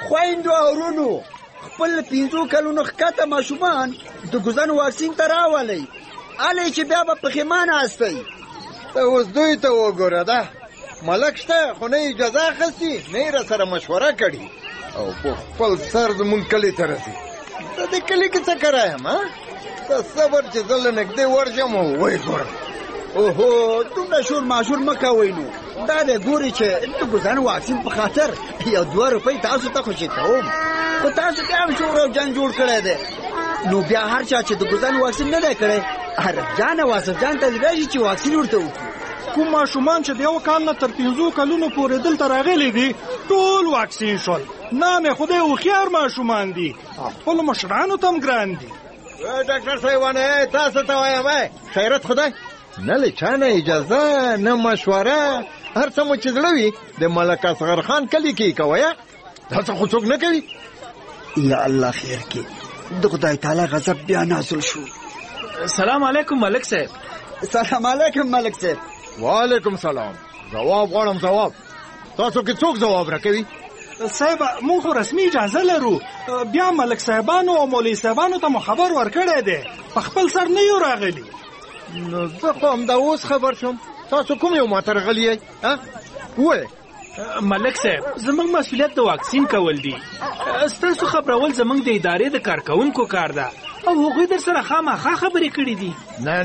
خویندو او ورونو خپل 15 کلونو ښکته ماشومان د ګوزن واکسین ته راولئ هلئ چې بیا به پښیمانه هستئ. ته اوس دوی ته وګوره ده ملک شته خو نه اجازه اخیستې نه یې راسره مشوره کړې او په خپل سر زمونږ کلي ته رسي. ته دې کلي کې څه کرایم ته صبر چې زه له نږدې ورشم او ویې ګورم. اوهو دومره شور ماشور مه کوئ نو دا دی ګورې چې د ګوزن واکسین په خاطر 1-2 روپۍ تاسو ته خوشي کوم خو تاسو بیا هم شور او جنګ جوړ کړی دی نو بیا هر چا چې د ګوزن واکسین نه دی کړی عرب جان او اصف جان ته راشي چې واکسین ورته وکړي. کوم ماشومان چې د یو کال نه تر 15 کلونو پورې دلته راغلي دي ټول واکسین شول. نام خدای هوښیار ماشومان دي خپلو مشرانو ته هم ګران دي. ډاکټر صاحبانه تاسو ته وایم خیرت خدای نه له چا نه اجازه نه مشوره هر څه مو چې زړه وي د ملک اصغر خان کلي کې کوئ داسې خو څوک نه کوي. یا الله خیر کې د خدای تعالی غضب بیا نازل شو. سلام علیکم ملک صاحب. سلام علیکم ملک صاحب. وعلیکم سلام. جواب غواړم جواب. تاسو کې څوک جواب راکوي؟ صاحب موږ خو رسمي اجازه لرو بیا ملک صاحبانو او مولوي صاحبانو ته مو خبر ورکړی دی په خپل سر نه یو راغلي. نو زه خو همدا اوس خبر شوم. تاسو کوم یو ماته راغلی یئ ووایئ. ملک صاحب زموږ مسؤلیت د واکسین کول دي. ستاسو خبرول زموږ د ادارې د کارکوونکو کار ده او هغوی در سره خامخا خبرې کړي دي. نه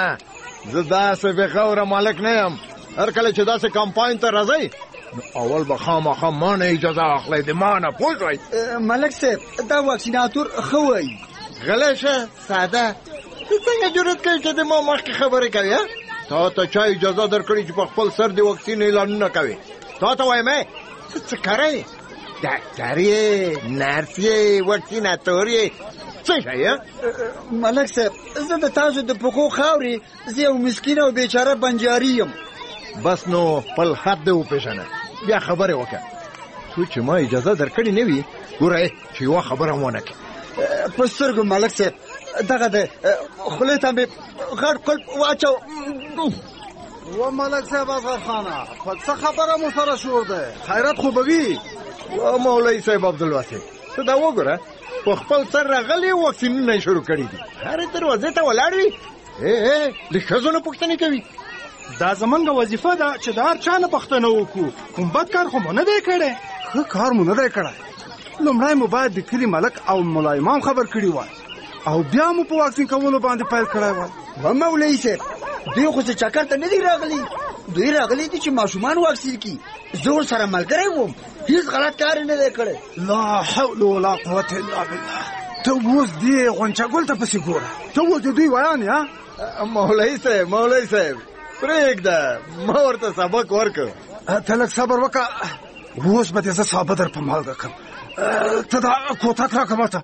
زه داسې بېغوره مالک نه یم. هر کله چې داسې کمپاین ته راځئ نو اول به خامخا ما نه اجازه اخلئ د ما نه پوه شوئ. ملک صاحب دا واکسیناتور ښه وایي. غلی شه ساده ته څنګه جرأت کوې چې د ما مخکې خبرې کوې تا ته چا اجازه درکړې چې په خپل سر د واکسین اعلانونه کوې؟ تا ته وایم ته څه کړی ډاکټر یې نرس یې واکسیناتور یې څه شی ملک صاحب زه د تاسو د پښو خاورې زه یو مسکین او بیچاره بنجاري یم. بس نو خپل حد دې وپېژنه بیا خبرې وکړه. څو چې ما اجازه درکړې نه وي ګوره چې یوه خبره ونه کړې. په سترګو ملک صاحب دغه د خولې ته مې غټ قلب واچو. و ملک صاحب اصغر خانه په څه خبره مو سره شور دی خیرت خو به وي. و مولوي صاحب عبدالواسع ته دا وګوره په خپل سر راغلي واکسینونه یې شروع کړي دي هرې دروازې ته ولاړ وي د ښځو نه پوښتنې کوي. دا زمونږ وظیفه ده چې د هر چا نه پوښتنه وکړو. کوم بد کار خو مو نه دی کړی. ښه کار مو نه دی کړی. لومړی مو باید د کلي ملک او ملا امام خبر کړي وای او بیا مو په واکسین کولو باندې پیل کړی وای. و مولوي صاحب دوی خو څه چکر ته نه دي راغلي. دوی راغلي دي چې ماشومان واکسین کړي. زه ورسره ملګری وم هیڅ غلط کار نه دی کړی. لا حول ولا قوة الا بالله. ته اوس دې غونچه ګل ته پسې ګوره ته اوس د دوی ویان مولوي صاحب پرېږده ما ورته سبق ورکړ. ته لږ صبر وکړه اوس به دې زه ثابت در په مالګه کړم. ته دا کوتک راکړه ماته.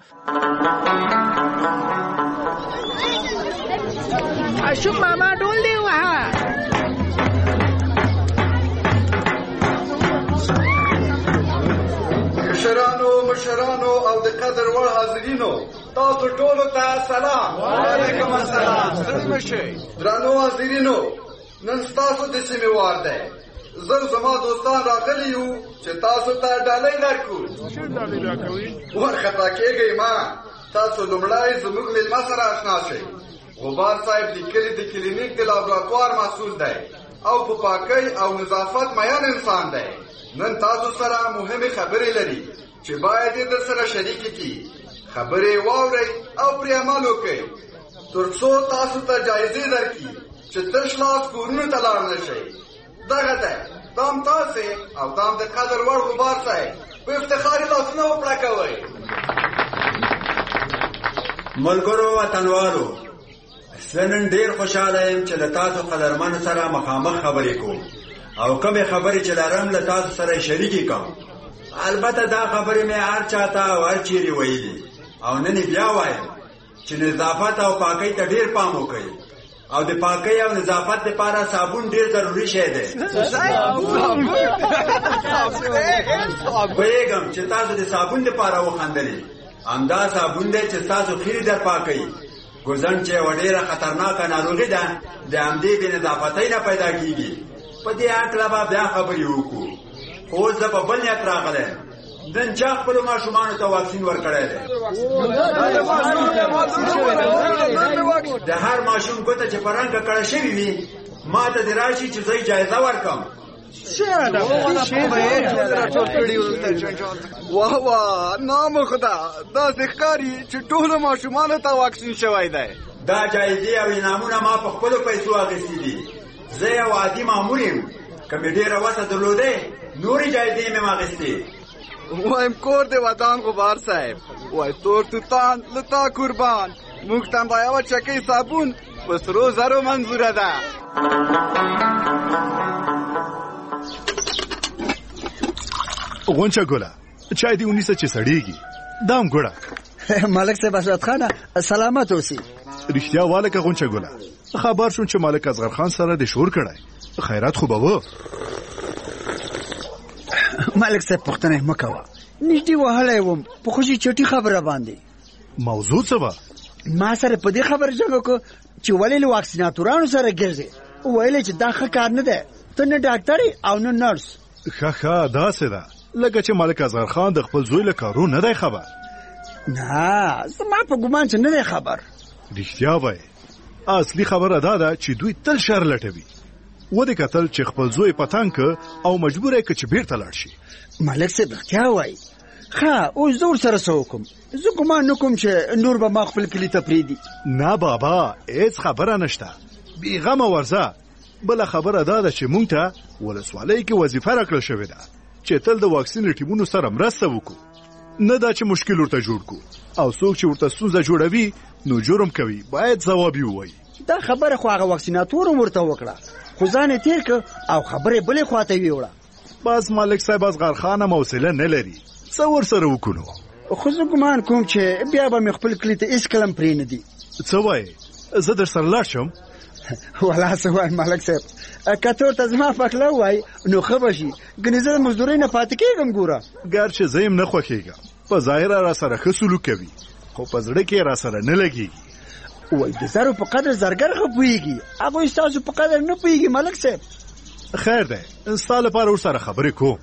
اشوک ماما ډول دی وها. مشرانو او د قدر وړ حاضرینو تاسو ټولو ته سلام. وعلیکم السلام. ستړي شئ. درنو حاضرینو نن تاسو د سیمې وار دی. زه زما دوستان راغلي یو چې تاسو ته ډالۍ درکړو. وارخطا کېږئ ما تاسو لومړی زموږ مېلمه سره اشنا شئ. غبار صاحب د کلي د کلینیک د لابراتوار مسؤل دی او په پاکۍ او نظافت مین انسان دی. نن تاسو سره مهمې خبرې لري چې باید یې در سره شریکې کړي. خبرې واورئ او پرې عمل وکړئ تر څو تاسو ته جایزې درکړي چې تش لاس کورونو ته لاړ نه شئ. دغه دی دام تاسې او دام د قدر وړ غبار صاحب په افتخاري لاسونه وپړکوئ. ملګرو وطنوالو زه نن ډېر خوشحاله یم چې له تاسو قدرمنو سره مخامخ خبرې کوم او کومې خبرې چې لرم له تاسو سره یې شریکې کوم. البته دا خبرې مې هر چاته او هر چیرې ویلي او نن بیا وایم چې نظافت او پاکۍ ته ډېر پام وکړئ او د پاکۍ او نظافت لپاره صابون ډېر ضروري شی دی. پوهېږم چې تاسو د صابون لپاره وخندلې. همدا صابون دی چې ستاسو خیرې در پاکوي. ګوزن چې یوه ډېره خطرناکه ناروغي ده د همدې بې نظافتۍ نه پیدا کېږي. په دې هکله به بیا خبرې وکړو. خو اوس زه په بل نیت راغلی نن چا خپلو ماشومانو ته واکسین ورکړی دی؟ د هر ماشوم ګوته چې په رنګه کړه شوي وي ما ته دې راشي چې زه جایزه ورکړم. واه واه نام خدا داسې ښکاري چې ټولو ماشومانو ته واکسین شوی دی. دا جایزې او انعامونه ما په خپلو پیسو اخیستي دي. زه یو عادي مامور یم، که مې ډېره وسه درلودی نورې جایزې مې اخیستې. وایم کور د ودان غبار صاحب، وای تور توتان له تا قربان، موږ ته هم دا یوه چکۍ صابون په سرو زرو منظوره ده. غونچه ګله چای دې ونیسه چې سړیږي. دام ګوړه ملک صاحب حضرت خانه سلامت اوسي. رښتیا والکه غونچه ګله خبر شوم چې ملک اصغر خان سره د شور کړی. خیرات خو به و. ملک صاحب پوښتنه مه کوه، نږدې وهلی وم په خوشي چټي خبره باندې. موضوع څه وه؟ ما سره په دې خبره جنګ وکړو چې ولې له واکسیناتورانو سره ګرځې. ویل چې دا ښه کار نه دی، ته نه ډاکټر او نه نرس. ښه داسې ده لکه چې ملک اصغر خان د خپل زوی له کارو نه دی خبر. نه زما په ګمان چې نه دی خبر. رښتیا وایي اصلي خبره دا ده چې دوی تل شر لټوي. ودې کتل چې خپل زوی پتنګ او مجبور یې که چې بیرته لاړ شي. ملک صاحب رښتیا وایي. ښه اوس زه ورسره څه وکړم؟ زه ګمان نه کوم چې نور به ما خپل کلي ته پرېږدي. نه بابا هېڅ خبره نشته، بېغمه ورځه. بله خبره دا ده چې مونږ ته ولسوالۍ کې وظیفه راکړل شوې ده چې تل د واکسین ټیمونو سره مرسته وکړو، نه دا چې مشکل ورته جوړ کړو. او څوک چې ورته ستونزه جوړوي نو جرم کوي، باید ځواب یې ووایي. دا خبره خو هغه واکسیناتور هم ورته وکړه، خو ځان یې تېر کړ او خبرې بلې خواته ویوړه. بس ملک صاحب اصغر خان هم حوصله نه لري، څه ورسره وکړو؟ خو زه ګمان کوم چې بیا به مې خپل کلي ته هېڅکله هم پرېنږدي. څه وایې زه در سره لاړ شم؟ والله څه وایم ملک صاحب، که ته ورته زما پخله ووایي نو ښه به شي، ګنې زه د مزدورۍ نه پاتې کېږم. ګوره ګرچې زه یم نه خوښېږم، په ظاهره را سره ښه سلوک کوي، خو په زړه کې را سره نه لګېږي. وایي د زرو په قدر زرګر ښه پوهېږي، هغوی ستاسو په قدر نه پوهېږي ملک صاحب. خیر دی ستا لپاره ورسره خبرې کوم.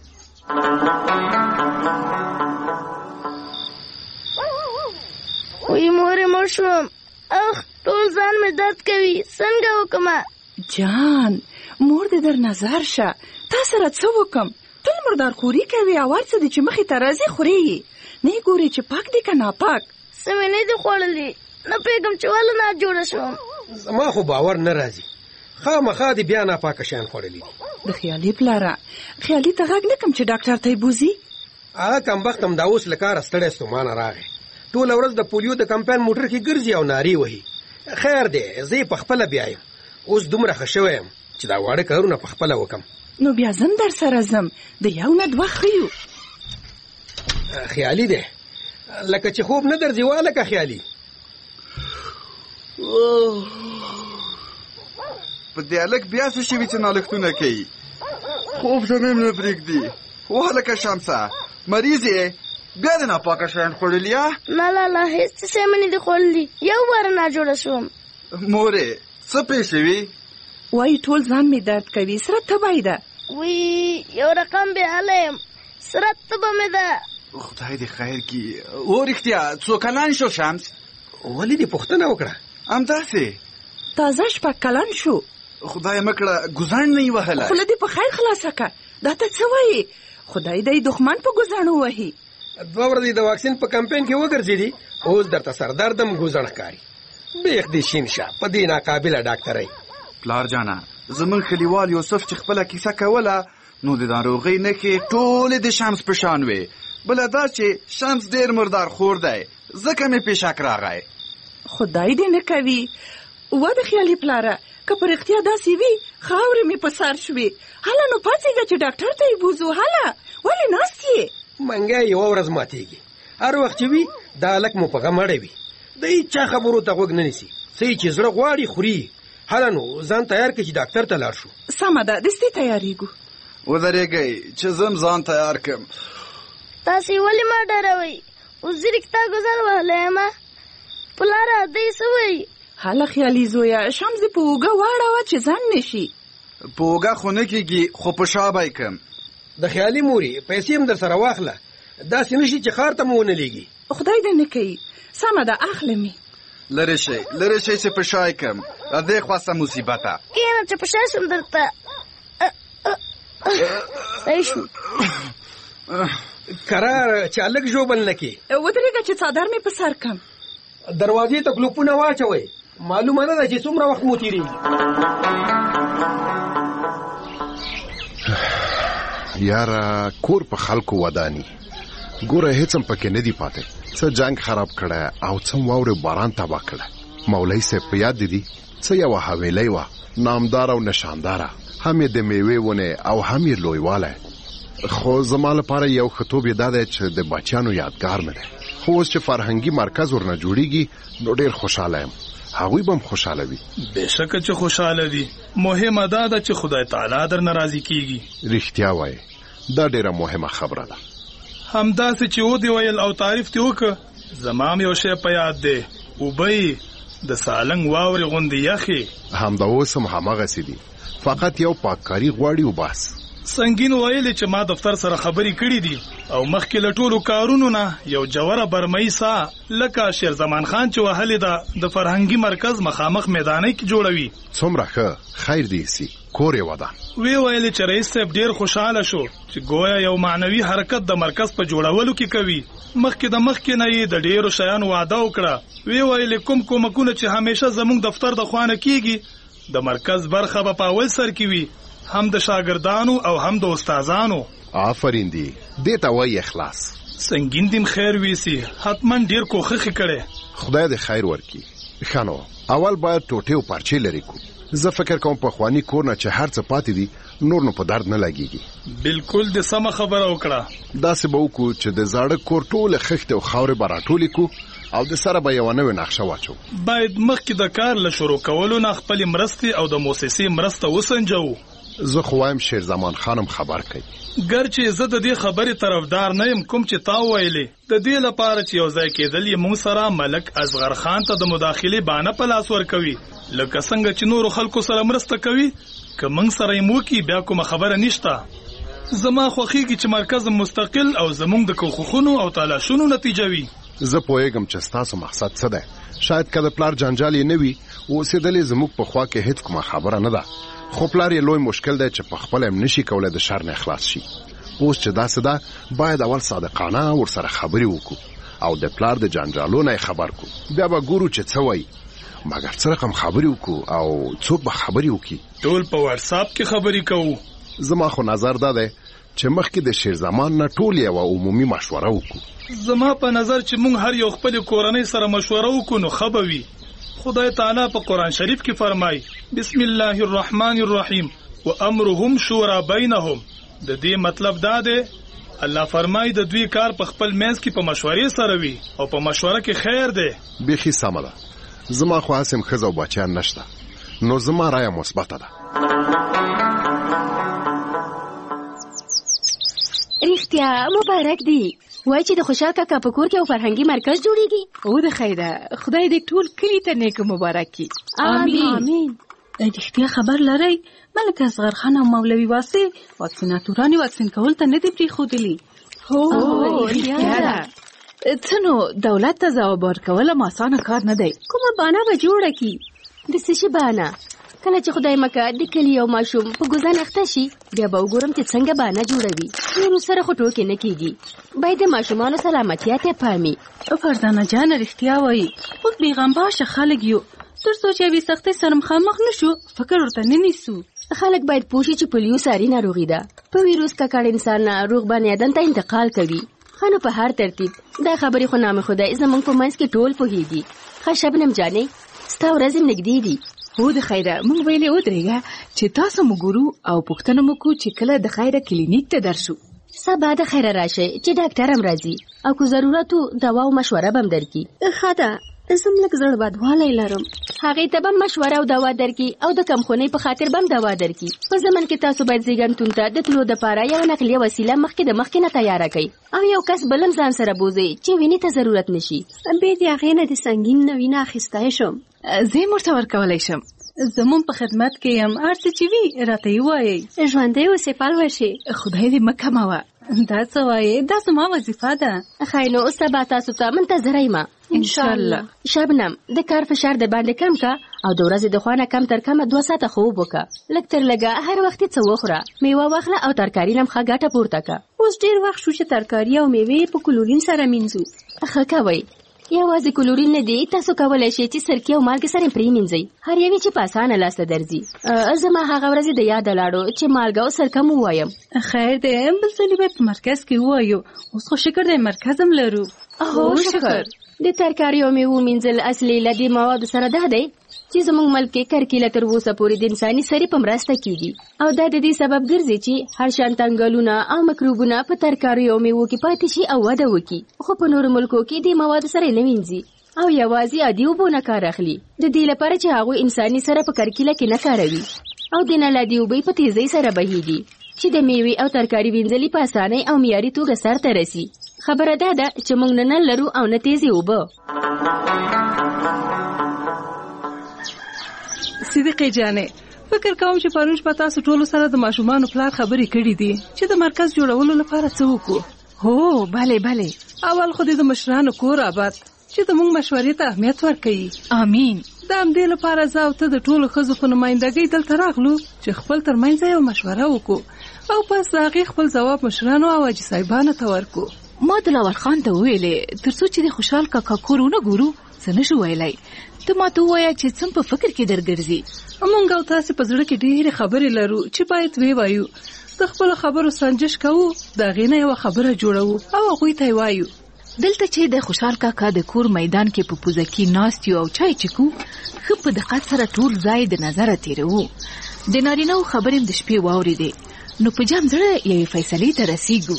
وی مورې مړ شوم، اخ ټول ځان مې درد کوي، څنګه وکړمه؟ جان مور دې در نظر شه، تا سره څه وکم؟ ټول مردارخوري کوي او هر څه دې چې مخې ته راځي خورې یې، نه یې ګورې چې پاک دي که ناپاک. څه مې نه دي خوړلي، نه پوهېږم چې ولې ناجوړه شوم. زما خو باور نه راځي، خامخا دې بیا ناپاکه شیان خوړلي. د خیالي پلاره خیالي ته غږ نه کم چې ډاکټر ته یې بوځي. هغه کمبخت هم دا اوس له کاره ستړی ستومانه راغی، ټوله ورځ د پولیو د کمپاین موټر کې ګرځي او نارې وهي. خیر دی زه یې په خپله بیا یم، اوس دومره ښه شوی یم چې دا واړه کارونه په خپله وکم. نو بیا زم در سره ځم، د یو نه دوه ښیو. خیالي دی لکه چې خوب نه درځي وا لکه خیالي. په دې هلک بیا څه شوي چې نالښتونه کوي؟ خوب ته مې نه پرېږدي. وهلکه شمسه مریض یې، بیا د ناپاکه شیان خوړلي یا؟ نه لالا هېڅ څه مې نه دي خوړلي، یو باره ناجوړه شوم. مورې څه پېښ شوي؟ وایي ټول ځان مې درد کوي، سره تبی ده. وی یو رقم بې حاله یم، سره تبه مې ده. خدای دې خیر کړي. و رښتیا څو کلن شو شمس؟ ولې دې پوښتنه وکړه؟ همداسې تازه شپږ کلن شو. خدای مه کړه ګوزڼ نه یې وهلی. خوله دې په خیر خلاصه کړه، دا ته څه وایې؟ خدای دې دښمن په ګوزڼو وهي. 2 ورځې د واکسین په کمپین کې وګرځېدي، اوس درته سردردم ګوزڼ ښکاري. بیخ دې شین شه په دې ناقابله ډاکټرۍ. پلار جانه زمونږ کلیوال یوسف چې خپله کیسه کوله نو د ناروغۍ نښې ټولې د شمس په شان وې. بله دا چې شمس ډېر مردار خور دی، ځکه مې پیشک راغی. خدای دې نه کوي. و د خیالي پلاره که په رښتیا داسې وي خاورې مې په سر شوې. هله نو پاڅېږه چې ډاکټر ته یې بوځو. هله ولې ناست یې؟ منګی یوه ورځ ماتېږي، هر وخت چې وي دا هلک مو په غم اړوي، د هېچا خبرو ته غوږ نه نیسي، څه چې زړه غواړي خوري. هله نو ځان تیار کړي چې ډاکټر ته لاړ شو. سمه ده دستې تیارېږو. ودرېږئ چې زم ځان تیار کړم. تاسې ولې ما ډاروئ؟ اوس زیرې کې تا ګوزڼ وهلی یمه. پلاره دی څه وایي؟ هله خیالي زویه شمس دې په اوږه واړوه چې ځان نه شي. په اوږه خو نه کېږي، خو په شا به یې کړم. د خیالي مورې پیسې هم در سره واخله، داسې نشي چې ښار ته مو ونه لېږي. خدای دې نه کوي. سمه ده اخلم. لرې شئ چې په شای کم دې خواسته مصیبته کېنه چې په شای شم درته ایشو قرار چې الګ ژوبل نکي. ودرېږه چې څادر مې په سر کم. دروازې ته کلوپونه واچوئ. معلومه نه ده چې څومره وخت مو تېرېږي. یاره کور په خلکو ودانی ګوره هیڅ هم پکې نه دی پاتې. څه جنگ خراب کړه او څه واورې باران تباه کړه. مولوي صاحب په یاد دي څه یوه حویلۍ وه نامداره او نشانداره، هم یې د میوې ونه او هم یې لویوالی. خو زما لپاره یو ښه توب یې دا دی چې د بچیانو یادګار مې دی. خو اوس چې فرهنګي مرکز ورنه جوړیږي نو ډېر خوشحاله یم. هغوی به هم خوشحاله وي. بېشکه چې خوشحاله دي. مهمه دا ده چې خدای تعالی درنه راضي کیږي. رښتیا وایې دا ډېره مهمه خبره ده. همداسې چې ودې ویل او تعریف دې وکړه زما هم یو شی په یاد دی. اوبه د سالنګ واورې غوندې یخې. همدا اوس هم همغسې دي، فقط یو پاککاري غواړي او بس. سنگین ویلې چې ما دفتر سره خبرې کړې دي او مخکې له ټولو کارونو نه یو جوړه برمۍ سا لکه شیر زمان خان چې وهلې ده د فرهنګي مرکز مخامخ میدانۍ کې جوړوي. څومره ښه، خیر دې سي، کور یې ودان. وی ویلې چې رئیس صاحب ډېر خوشحاله شو چې گویا یو معنوي حرکت د مرکز په جوړولو کې کوي. مخکې نه یې د ډېرو شیانو وعده وکړه. وی ویلې کوم کومکونه چې همیشه زموږ دفتر د خوانه کیږي د مرکز برخه به په اول سر کې وي، هم د شاګردانو او هم د استادانو. آفرین دی، دې ته وایي اخلاص. سنگین دیم خیر ویسي، حتما ډیر کوښښ کړي. خدای دې خیر ورکړي. ښه نو اول باید ټوټې او پارچې لرې کړو. زه فکر کوم پخواني کور نه چې هر څه پاتې دي نور نو په درد نه لګېږي. بالکل دې سمه خبره وکړه. داسې به وکړو چې د زاړه کور ټولې خښتې او خاورې به راټولې کړو او د سره به یوه نوې نقشه واچو. باید مخکې د کار له شروع کولو نه خپلې مرستې او د موسسې مرسته وسنجوو. زه خو وایم شیر زمان خانم خبر کوي. ګرچې زه د دې خبرې طرفدار نه یم کوم چې تا ویلې. د دې لپاره چې یو ځای کېدل یې موږ سره ملک اصغر خان ته د مداخلې بانه په لاس ورکوي، لکه څنګه چې نورو خلکو سره مرسته کوي. که موږ سره یې موکي بیا کومه خبره نشته. زما خوښیږي چې مرکز مستقل او زموږ د کوښښونو او تلاشونو نتیجه وي. زه پوهیږم چې ستاسو مقصد څه دی. شاید که د پلار جنجال یې نه وي اوسېدل یې زموږ په خوا کې هیڅ کومه خبره نه ده، خو پلار یې لوی مشکل دی چې په خپله هم نشي کولی د شر نه اخلاص شي. اوس چې داسې ده باید اول صادقانه ورسره خبرې وکړو او د پلار د جنجالو نه یې خبر کړو، بیا به ګورو چې څه وایي. مګر څه رقم خبرې وکړو او څوک به خبرې وکړي؟ ټول په واتساپ کې خبرې کوو. زما خو نظر دا دی چې مخکې د شیر زمان نه ټول یوه عمومي مشوره وکړو. زما په نظر چې موږ هر یو خپلې کورنۍ سره مشوره وکړو نو ښه به وي. خدای تعالی په قرآن شریف کې فرمایي بسم الله الرحمن الرحیم وامرهم شورا بینهم. د دې مطلب دا دی الله فرمایي د دوی کار په خپل منځ کې په مشورې سره وي او په مشوره کې خیر دی. بیخي سمه ده. زما خو هسې هم ښځه او بچیان نشته نو زما رایه مثبته ده. رښتیا مبارک دی. وای چې د خوشحال کاکا په کور کې یو فرهنګي مرکز جوړیږي. او د خیره خدای دې ټول کلي ته نیک مبارک کړي. آمین. رښتیا خبر لرئ ملک اصغر خان او مولوي واسه واکسیناتورانو واکسین کول ته نه دی پریښودلي. هو رښتیا ده. څه نو دولت ته ځواب ورکول هم اسانه کار نه دی. کومه بانه به جوړه کړي؟ د څه شي بانه؟ کله چې خدای مکه د کلي یو ماشوم په ګوزن اخته شي بیا به وګورم چې څنګه بانه جوړوي. نورو سره خو ټوکې نه کېږي. باید د ماشومانو سلامتیا ته پام وي. فرزانه جانه رښتیا وایي موږ بېغمباشه خلک یو. تر څو چې یوې سختۍ سره مخامخ نه شو فکر ورته نه نیسو. خلک باید پوه شي چې پولیو ساري ناروغي ده. په ویروس ککړ انسان ناروغ باندې بدن ته انتقال کوي. ښه نو په هر ترتیب دا خبرې خو نام خدای زموږ په منځ کې ټول پوهېږي. ښه شبنم جانې ستا ورځې نږدې دي. هو د خیره موږ ویلې ودرېږه چې تاسو مو ګورو او پوښتنه مو کو چې کله د خیره کلینیک ته درشو. سبا د خیره راشئ چې ډاکټر هم راځي او که ضرورت و دوا او مشوره به هم درکړي. ښه ده زه هم لږ زړه بدوالی لرم. هغې ته به هم مشوره او دوا درکړي او د کمخونۍ په خاطر به هم دوا درکړي. په زمن کې تاسو باید زیږنتون ته د تلو دپاره یوه نقلیه وسیله مخکې نه تیاره کړئ او یو کس بل هم ځان سره بوځئ چې وینې ته ضرورت نشي. بې د هغې نه د سنګین نه وینه اخیستی شم. زه یې ورته ورکولی شم. زمون په خدمت کې یم. هر څه چې وي راته یې وایئ. ژوندی اوسې پل وشي. خدای دې مه کموه. دا څه وایې؟ دا زما وظیفه ده. ښایي نو سبا تاسو ته منتظره یم. انشاءالله. شبنم د کار فشار د باندې کم کا او د ورځې د خوانه کم تر کمه 2 ساعته خوب وکړه. لږ تر لږه هر وخت څه وخوره، میوه واخله او ترکاري نم ښه ګټه پورته کړه. اوس ډېر وخت شو چې ترکاري او میوې په کلورین سره مینځو. ښه کوئ. یوازې کلورین نه دی، تاسو کولی شئ چې سرکې او مالګې سره پرې مینځئ، هر یوې چې په اسانه لاسته درځي. زما هغه ورځې د یاده لاړو چې مالګه او سرکه مو ووایم. خیر دی، بل ځلې به په مرکز کې ووایو. اوس خو شکر دی مرکز هم لرو. هو شکر. د ترکاري او میوو مینځل اصلي له دې موادو سره دا دی چې زموږ ملک کې کرکیله تر اوسه پورې د انساني سرې په مرسته کیږي او دا د دې سبب ګرځي چې هر شان تنګلونه او مکروبونه په ترکاري او میوو کې پاتې شي او وده وکړي، خو په نورو ملکو کې د موادو سره نه وینځي او یوازې عادي اوبو نه کار اخلي، د دې لپاره چې هغوی انساني سره په کرکیله کې نه کاروي او د نلادي اوبه په تیزۍ سره بهیږي چې د میوې او ترکاري وینځلې په اسانۍ او معیاري توګه سرته رسي. خبره دا ده چې موږ نه نل لرو او نه تیزې اوبه. صدیقې جانې، فکر کوم چې پرون شپه تاسو ټولو سره د ماشومانو پلار خبرې کړې دي چې د مرکز جوړولو لپاره څه وکړو. هو بله بله. اول خو د مشرانو کور آباد چې د موږ مشورې ته اهمیت ورکوي. امین. د همدې لپاره زه او ته د ټولو ښځو په نمایندګۍ دلته راغلو چې خپل ترمنځ یو مشوره وکړو او پس د هغې خپل ځواب مشرانو او حاجي صاحبانو ته ورکړو. ما دلاور خان ته وویلې تر څو چې د خوشحال کاکا کور ونه ګورو څه نشو ویلی. ته ما ته ووایه چې څه په فکر کې درګرځي. موږ او تاسې په زړه کې ډېرې خبرې لرو چې باید ووایو. د خپلو خبرو سنجش کوو، د هغې نه یوه خبره جوړوو او هغوی ته یې وایو. دلته چې د خوشحال کاکا د کور میدان کې په پوزه کې ناست یو او چای چکو، ښه په دقت سره ټول ځای د نظره تېروو. د نارینهو خبرې د شپې واورېدې، نو په جام زړه یوې فیصلې ته رسیږو.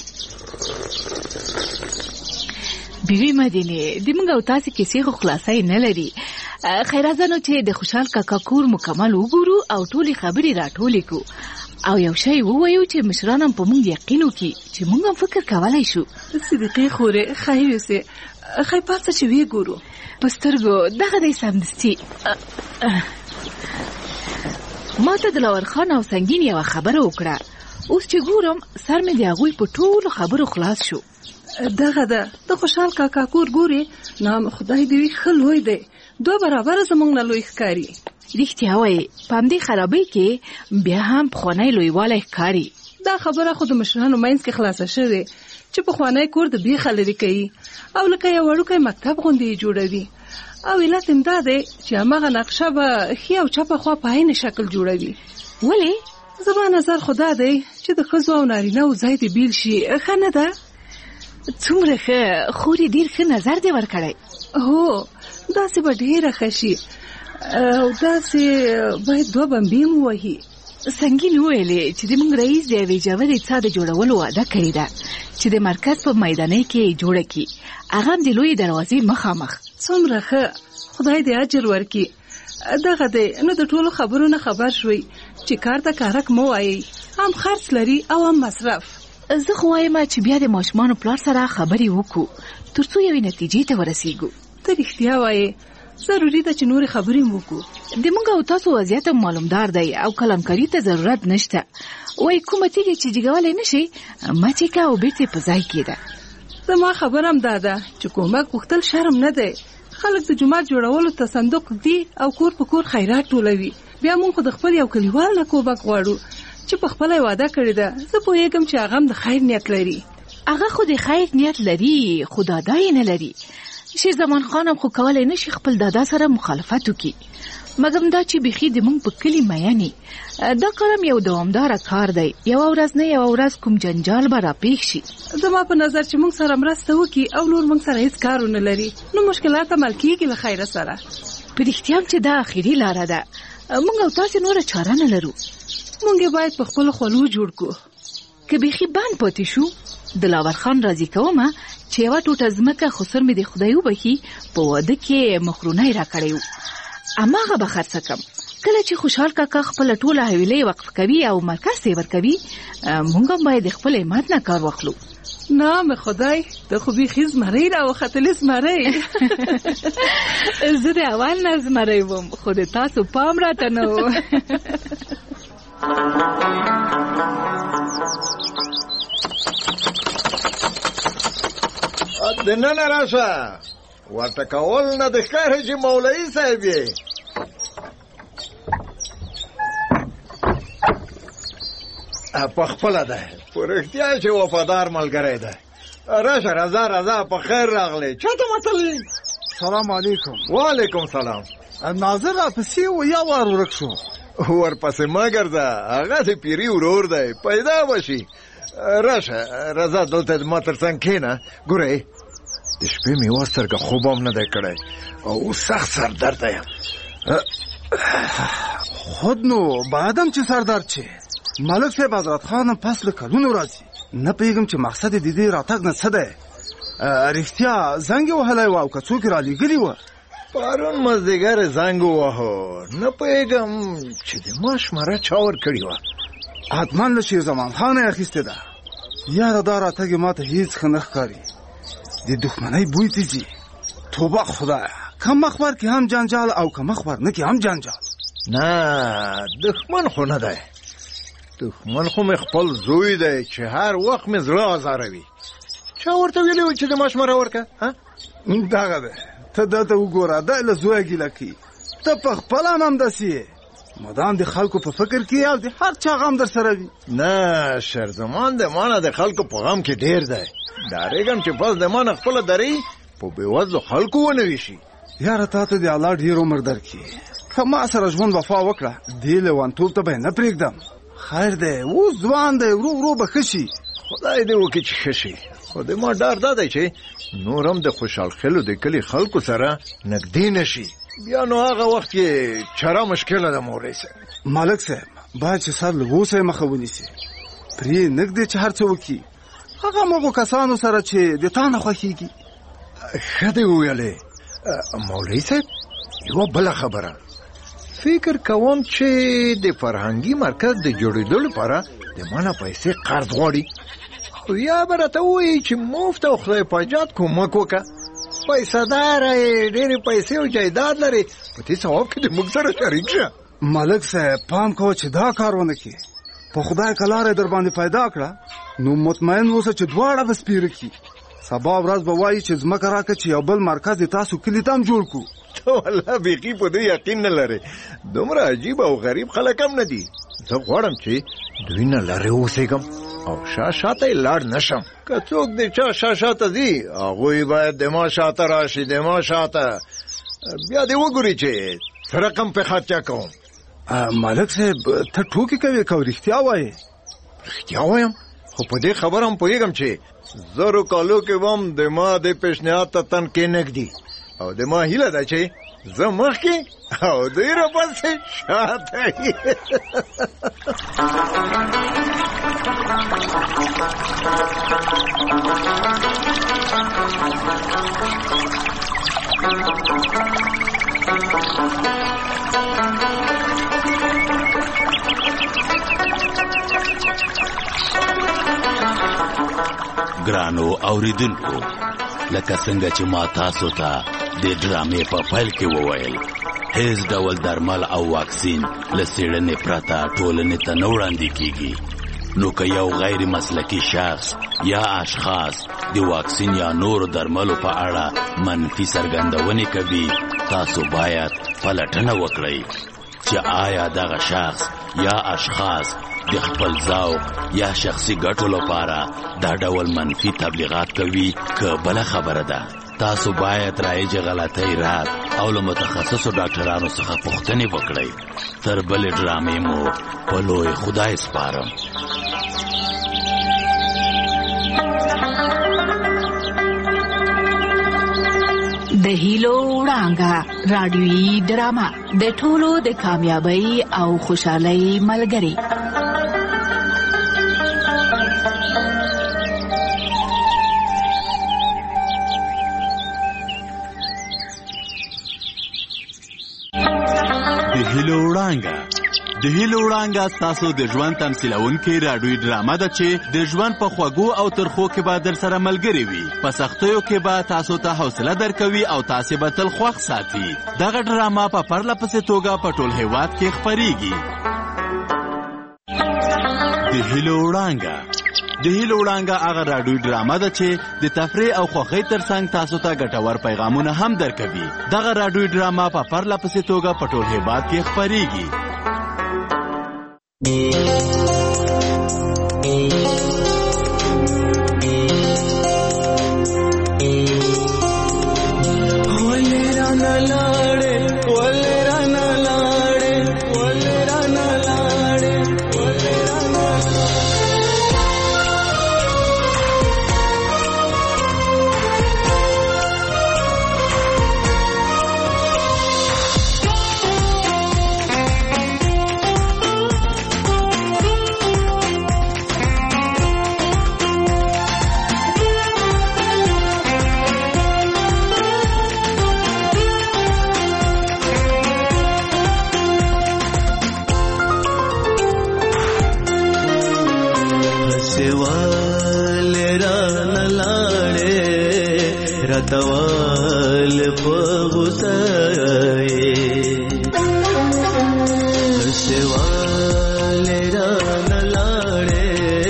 بیوی مدینه، د موږ او تاسې کیسې خو خلاصۍ نه لري. خیر راځه نو چې د خوشحال کاکا کور مکمل وګورو او ټولې خبرې راټولې کړو او یو شی ووایو چې مشران هم په موږ یقین وکړي چې موږ هم فکر کولی شو. صدیقې خورې ښایي اوسې، ښایي پاڅه چې ویې ګورو. په سترګو دغه دی سمدستي. ما ته د لاور خان او سنګین یوه خبره وکړه، اوس چې ګورم سر مې د هغوی په ټولو خبرو خلاص شو. دغه ده د خوشحال کاکا کور ګورې، نام خدای دې وي ښه لوی دی، 2 برابره زموږ نه لوی ښکاري. رښتیا وایي، په همدې خرابۍ کې بیا هم پخوانی لویوالی ښکاري. دا خبره خو د مشرانو منځ کې خلاصه شوې چې پخوانی کور د بیخه لرې کوي او لکه یو وړوکی مکتب غوندې یې جوړوي او علت هم دا دی چې هماغه نقشه به ښي او چپه خوا په عین شکل جوړوي. ولې؟ زما نظر خو دا دی چې د ښځو او نارینهو ځای دې بیل شي. ښه نه ده؟ څومره ښه، خورې ډېر ښه نظر دی ورکړی. هو داسې به ډېره ښه شي او داسې باید 2 بمبې مو وهي. سنګین وویلې چې د موږ رئیس د یوې ژورې څاه د جوړولو وعده کړې ده چې د مرکز په میدانۍ کې یې جوړه کړي، هغه هم د لویې دروازې مخامخ. څومره ښه، خدای دې اجر ورکړي. دغه دی، نو د ټولو خبرو نه خبر شوي چې کار ته کارک مه وایئ، هم خرڅ لري او هم مصرف. زه خو وایم چې بیا د ماشومانو پلار سره خبرې وکړو تر څو یوې نتیجې ته ورسیږو. ته رښتیا وایې، ضروري ده چې نورې خبرې وکړو. د موږ او تاسو وضعیت هم معلومدار دی او کلمکاري ته ضرورت نشته. وایي کومه تیږه چې جګولی نشي مه چیکه او بیرته په ځای کېده. زما خبره هم دا ده چې کومک غوښتل شرم نه دی. خلک د جومات جوړولو ته صندوق دی او کور په کور خیرات ټولوي. بیا موږ خو د خپل یو کلیوال نه کومک غواړو چې په خپله یې واده کړې ده. زه پوهېږم چې هغه هم د خیر نیت لري. هغه خو د خیر نیت لري، خو دادا یې نه لري. شیر زمان خان هم خو کولی نشي خپل دادا سره مخالفت وکړي، مګم دا چې بیخي د موږ په کلي میانې. دا کار هم یو دوامداره کار دی، یوه ورځ نه یوه ورځ کوم جنجال به راپېښ شي. زما په نظر چې موږ سره مرسته وکړي او نور موږ سره هېڅ کار ونه لري نو مشکلات حل کېږي له خیره سره. په رښتیا هم چې دا اخري لاره ده، موږ او تاسې نوره چاره نه لرو. موږ یې باید په خپلو خولو جوړ کړو. که بیخي بند پاتې شو، د لاور خان راضي کومه چې یوه ټوټه ځمکه خو سر مې د خدای وبخي په واده کې مخرونی راکړی و، هماغه به خرڅه کړم. کله چې خوشحال کاکا خپله ټوله حویلۍ وقف کوي او مرکز ته یې ورکوي، موږ هم باید د خپل همت نه کار واخلو. نام خدای، ته خو بیخي زمری راوختلې زمری. زه د اول نه زمری وم، خو د تاسو پام راته نه و. دننه راشه ورته کول نه د ښکاري چې مولوي صاحب یې په خپله ده په رښتیا چې وفادار ملګری ده راشه راځه په خیر راغلی چاته متلی سلام علیکم وعلیکم سلام ناظر راپسې و یا وار ورک شو ورپسې مه ګرځه هغه د پیري ورور دی پیدا به شي راشه راځه دلته ما تر څنګ کښېنه ګورئ د شپې مې یوه سترګه خوب هم نه دی کړی او سخت سردرده یم خود نو بعدم چې سردرد چې ملک صاحب حضرت خان پس له کلونو راځي نه پوهېږم چې مقصد د دې راتګ نه څه دی رښتیا زنګ یې وهلی و او که څوک یې رالیږلي وه پرون مازدیګر زنګ ووهو نه پوهېږم چې د ما شماره چا ورکړې وه حتما له شیرزمان خان یې اخیستې ده یاره دا راتګ یې ما ته هېڅ ښه نه ښکاري د دښمنۍ بوی ته ځي توبه خدایه که مخ ور کې هم جنجال او که مخ ور نه کې هم جنجال نه دښمن خو نه دی دښمن خو مې خپل زوی دی چې هر وخت مې زړه ازاروي چا ورته ویلي و چې د ما شماره ورکړه دغه دی ته دلته وګوره دی له زویه ګیله کوي ته په خپله هم همداسې یې مدام د خلکو په فکر کې او د هر چا غم در سره وي نه شیرزمان د ما نه د خلکو په غم کې ډېر دی ډارېږم چې بس د ما نه خپله درې په بېوزلو خلکو ونوي شي یاره تا ته د الله ډېر عمر درکړي که ما سره ژوند وفا وکړه دې لیونتوب ته به یې نه پرېږدم خیر دی اوس ځوان دی ورو به ښه شي خدای دې وکړي چې ښه شي خو د ما ډار دا دی چې نور هم د خوشحال خیلو د کلي خلکو سره نږدې نه شي بیا نو هغه وخت کې چاره مشکله ده مولوي صاحب ملک صاحب باید چې سر له اوسه یې مخه ونیسي پرې نږدې چې هر څه وکړي هغه مغو کسانو سره چې د تا نه خوښېږي ښه دې وویلې مولوي صاحب یوه بله خبره فکر کوم چې د فرهنګي مرکز د جوړېدو لپاره د ما نه پیسې قرض غواړي خو یا به راته ووایي چې مفت او خدای پاجات کومک وکړه پیسهداره یې ډېرې پیسې او جایداد لرې په دې ثواب کې د موږ سره شریک شه ملک صاحب پام کوه چې دا کار ونه کړي په خدای که لاره در باندې پیدا کړه نو مطمئن اوسه چې دواړه به سپیره کړي سبا ورځ به وایي چې ځمکه راکړه چې یو بل مرکز د تاسو کلي ته هم جوړ کړو ته والله بیخي په دې یقین نه لرې دومره عجیب او غریب خلک هم نه دي زه غواړم چې دوی نه لرې اوسېږم او شاته یې لاړ نه شم که څوک د چا شاته ځي هغوی باید د ما شاته راشي د ما شاته بیا دې وګوري چې څه رقم پې خرچه کوم ملک صاحب ته ټوکې کوې که رښتیا وایې رښتیا وایم خو په دې خبره هم پوهېږم چې 1000 کالو کې به هم د ما د پیشنهاد ته تن کې نږدي او د ما هیله ده چې زه مخکې او دوی راپسې شاته ګرانو اوریدونکو لکه څنګه چې ما تاسو ته د ډرامې په پیل کې وویل هیڅ ډول درمل او واکسین له څېړنې پرته ټولنې ته نه وړاندې کیږي نو که یو غیر مسلکي شخص یا اشخاص د واکسین یا نورو درملو په اړه منفي څرګندونې کوي تاسو باید پلټنه وکړئ چې آیا دغه شخص یا اشخاص د خپل ذوق یا شخصي ګټو لپاره دا ډول منفي تبلیغات کوي که بله خبره ده تاسو باید رایج غلطۍ رد او له متخصصو ډاکټرانو څخه پوښتنې وکړئ تر بلې ډرامې مو په لوی خدای سپارم د هیلو وړانګه رادیویي ډرامه د ټولو د کامیابی او خوشحالۍ ملګری د هیلو وړانګه ستاسو د ژوند تمثیلونکې راډیویي ډرامه ده چې د ژوند په خوږو او ترخو کې به در سره ملګرې وي په سختیو کې به تاسو ته حوصله درکوي او تاسې به تل خوښ ساتي دغه ډرامه په پرله پسې توګه په ټول هیواد کې خپریږي د هیلو وړانګه د هیلو وړانګه هغه راډیو ډرامه ده چې د تفریح او خوښۍ ترڅنګ تاسو ته ګټور پیغامونه هم درکوي. دغه راډیو ډرامه په پرله پسې توګه په ټول هېواد کې خپرېږي. रतवाल पगुसाए सेवाल रान लाड़े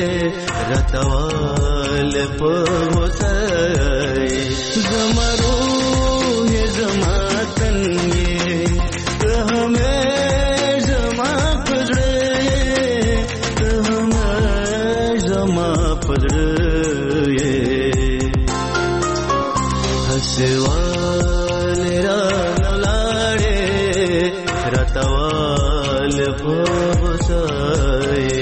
रतवाल पगुसाए जमरो ये जमातन ये हमें जमा पड़े हमें जमा पड़े सेवाल रान लाड़े रतवाल पगुसाए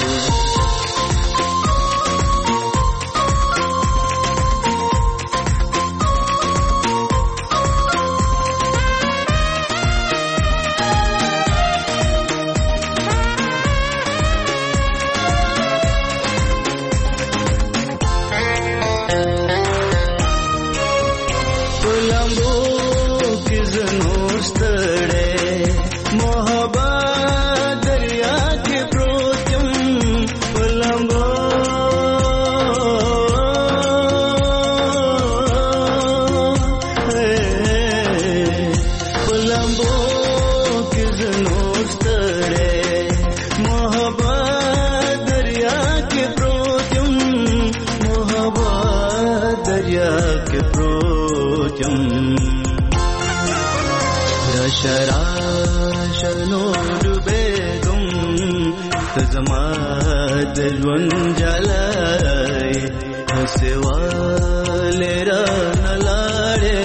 दलवन जलाए सेवाल रान लाड़े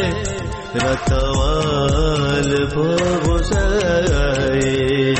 रतवाल पगुसाए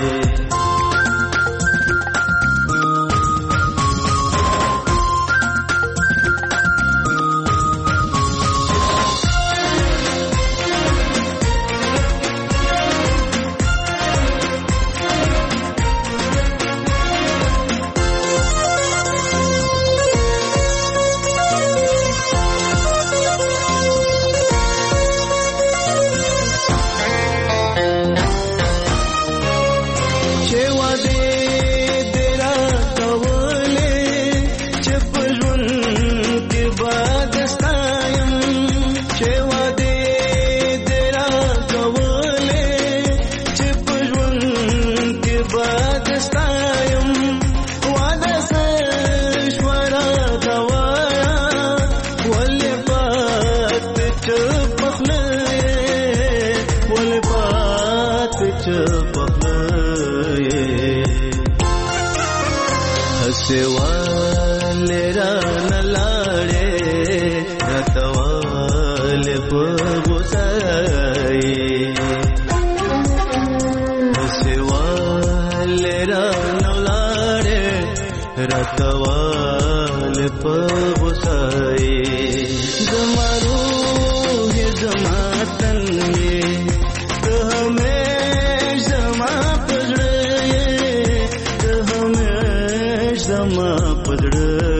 सेवाल रान लाड़े रतवाल पगुसाए सेवाल रान लाड़े रतवाल पगुसाए जमारो ये जमातन ये हमें जमा पड़े जमा पड़े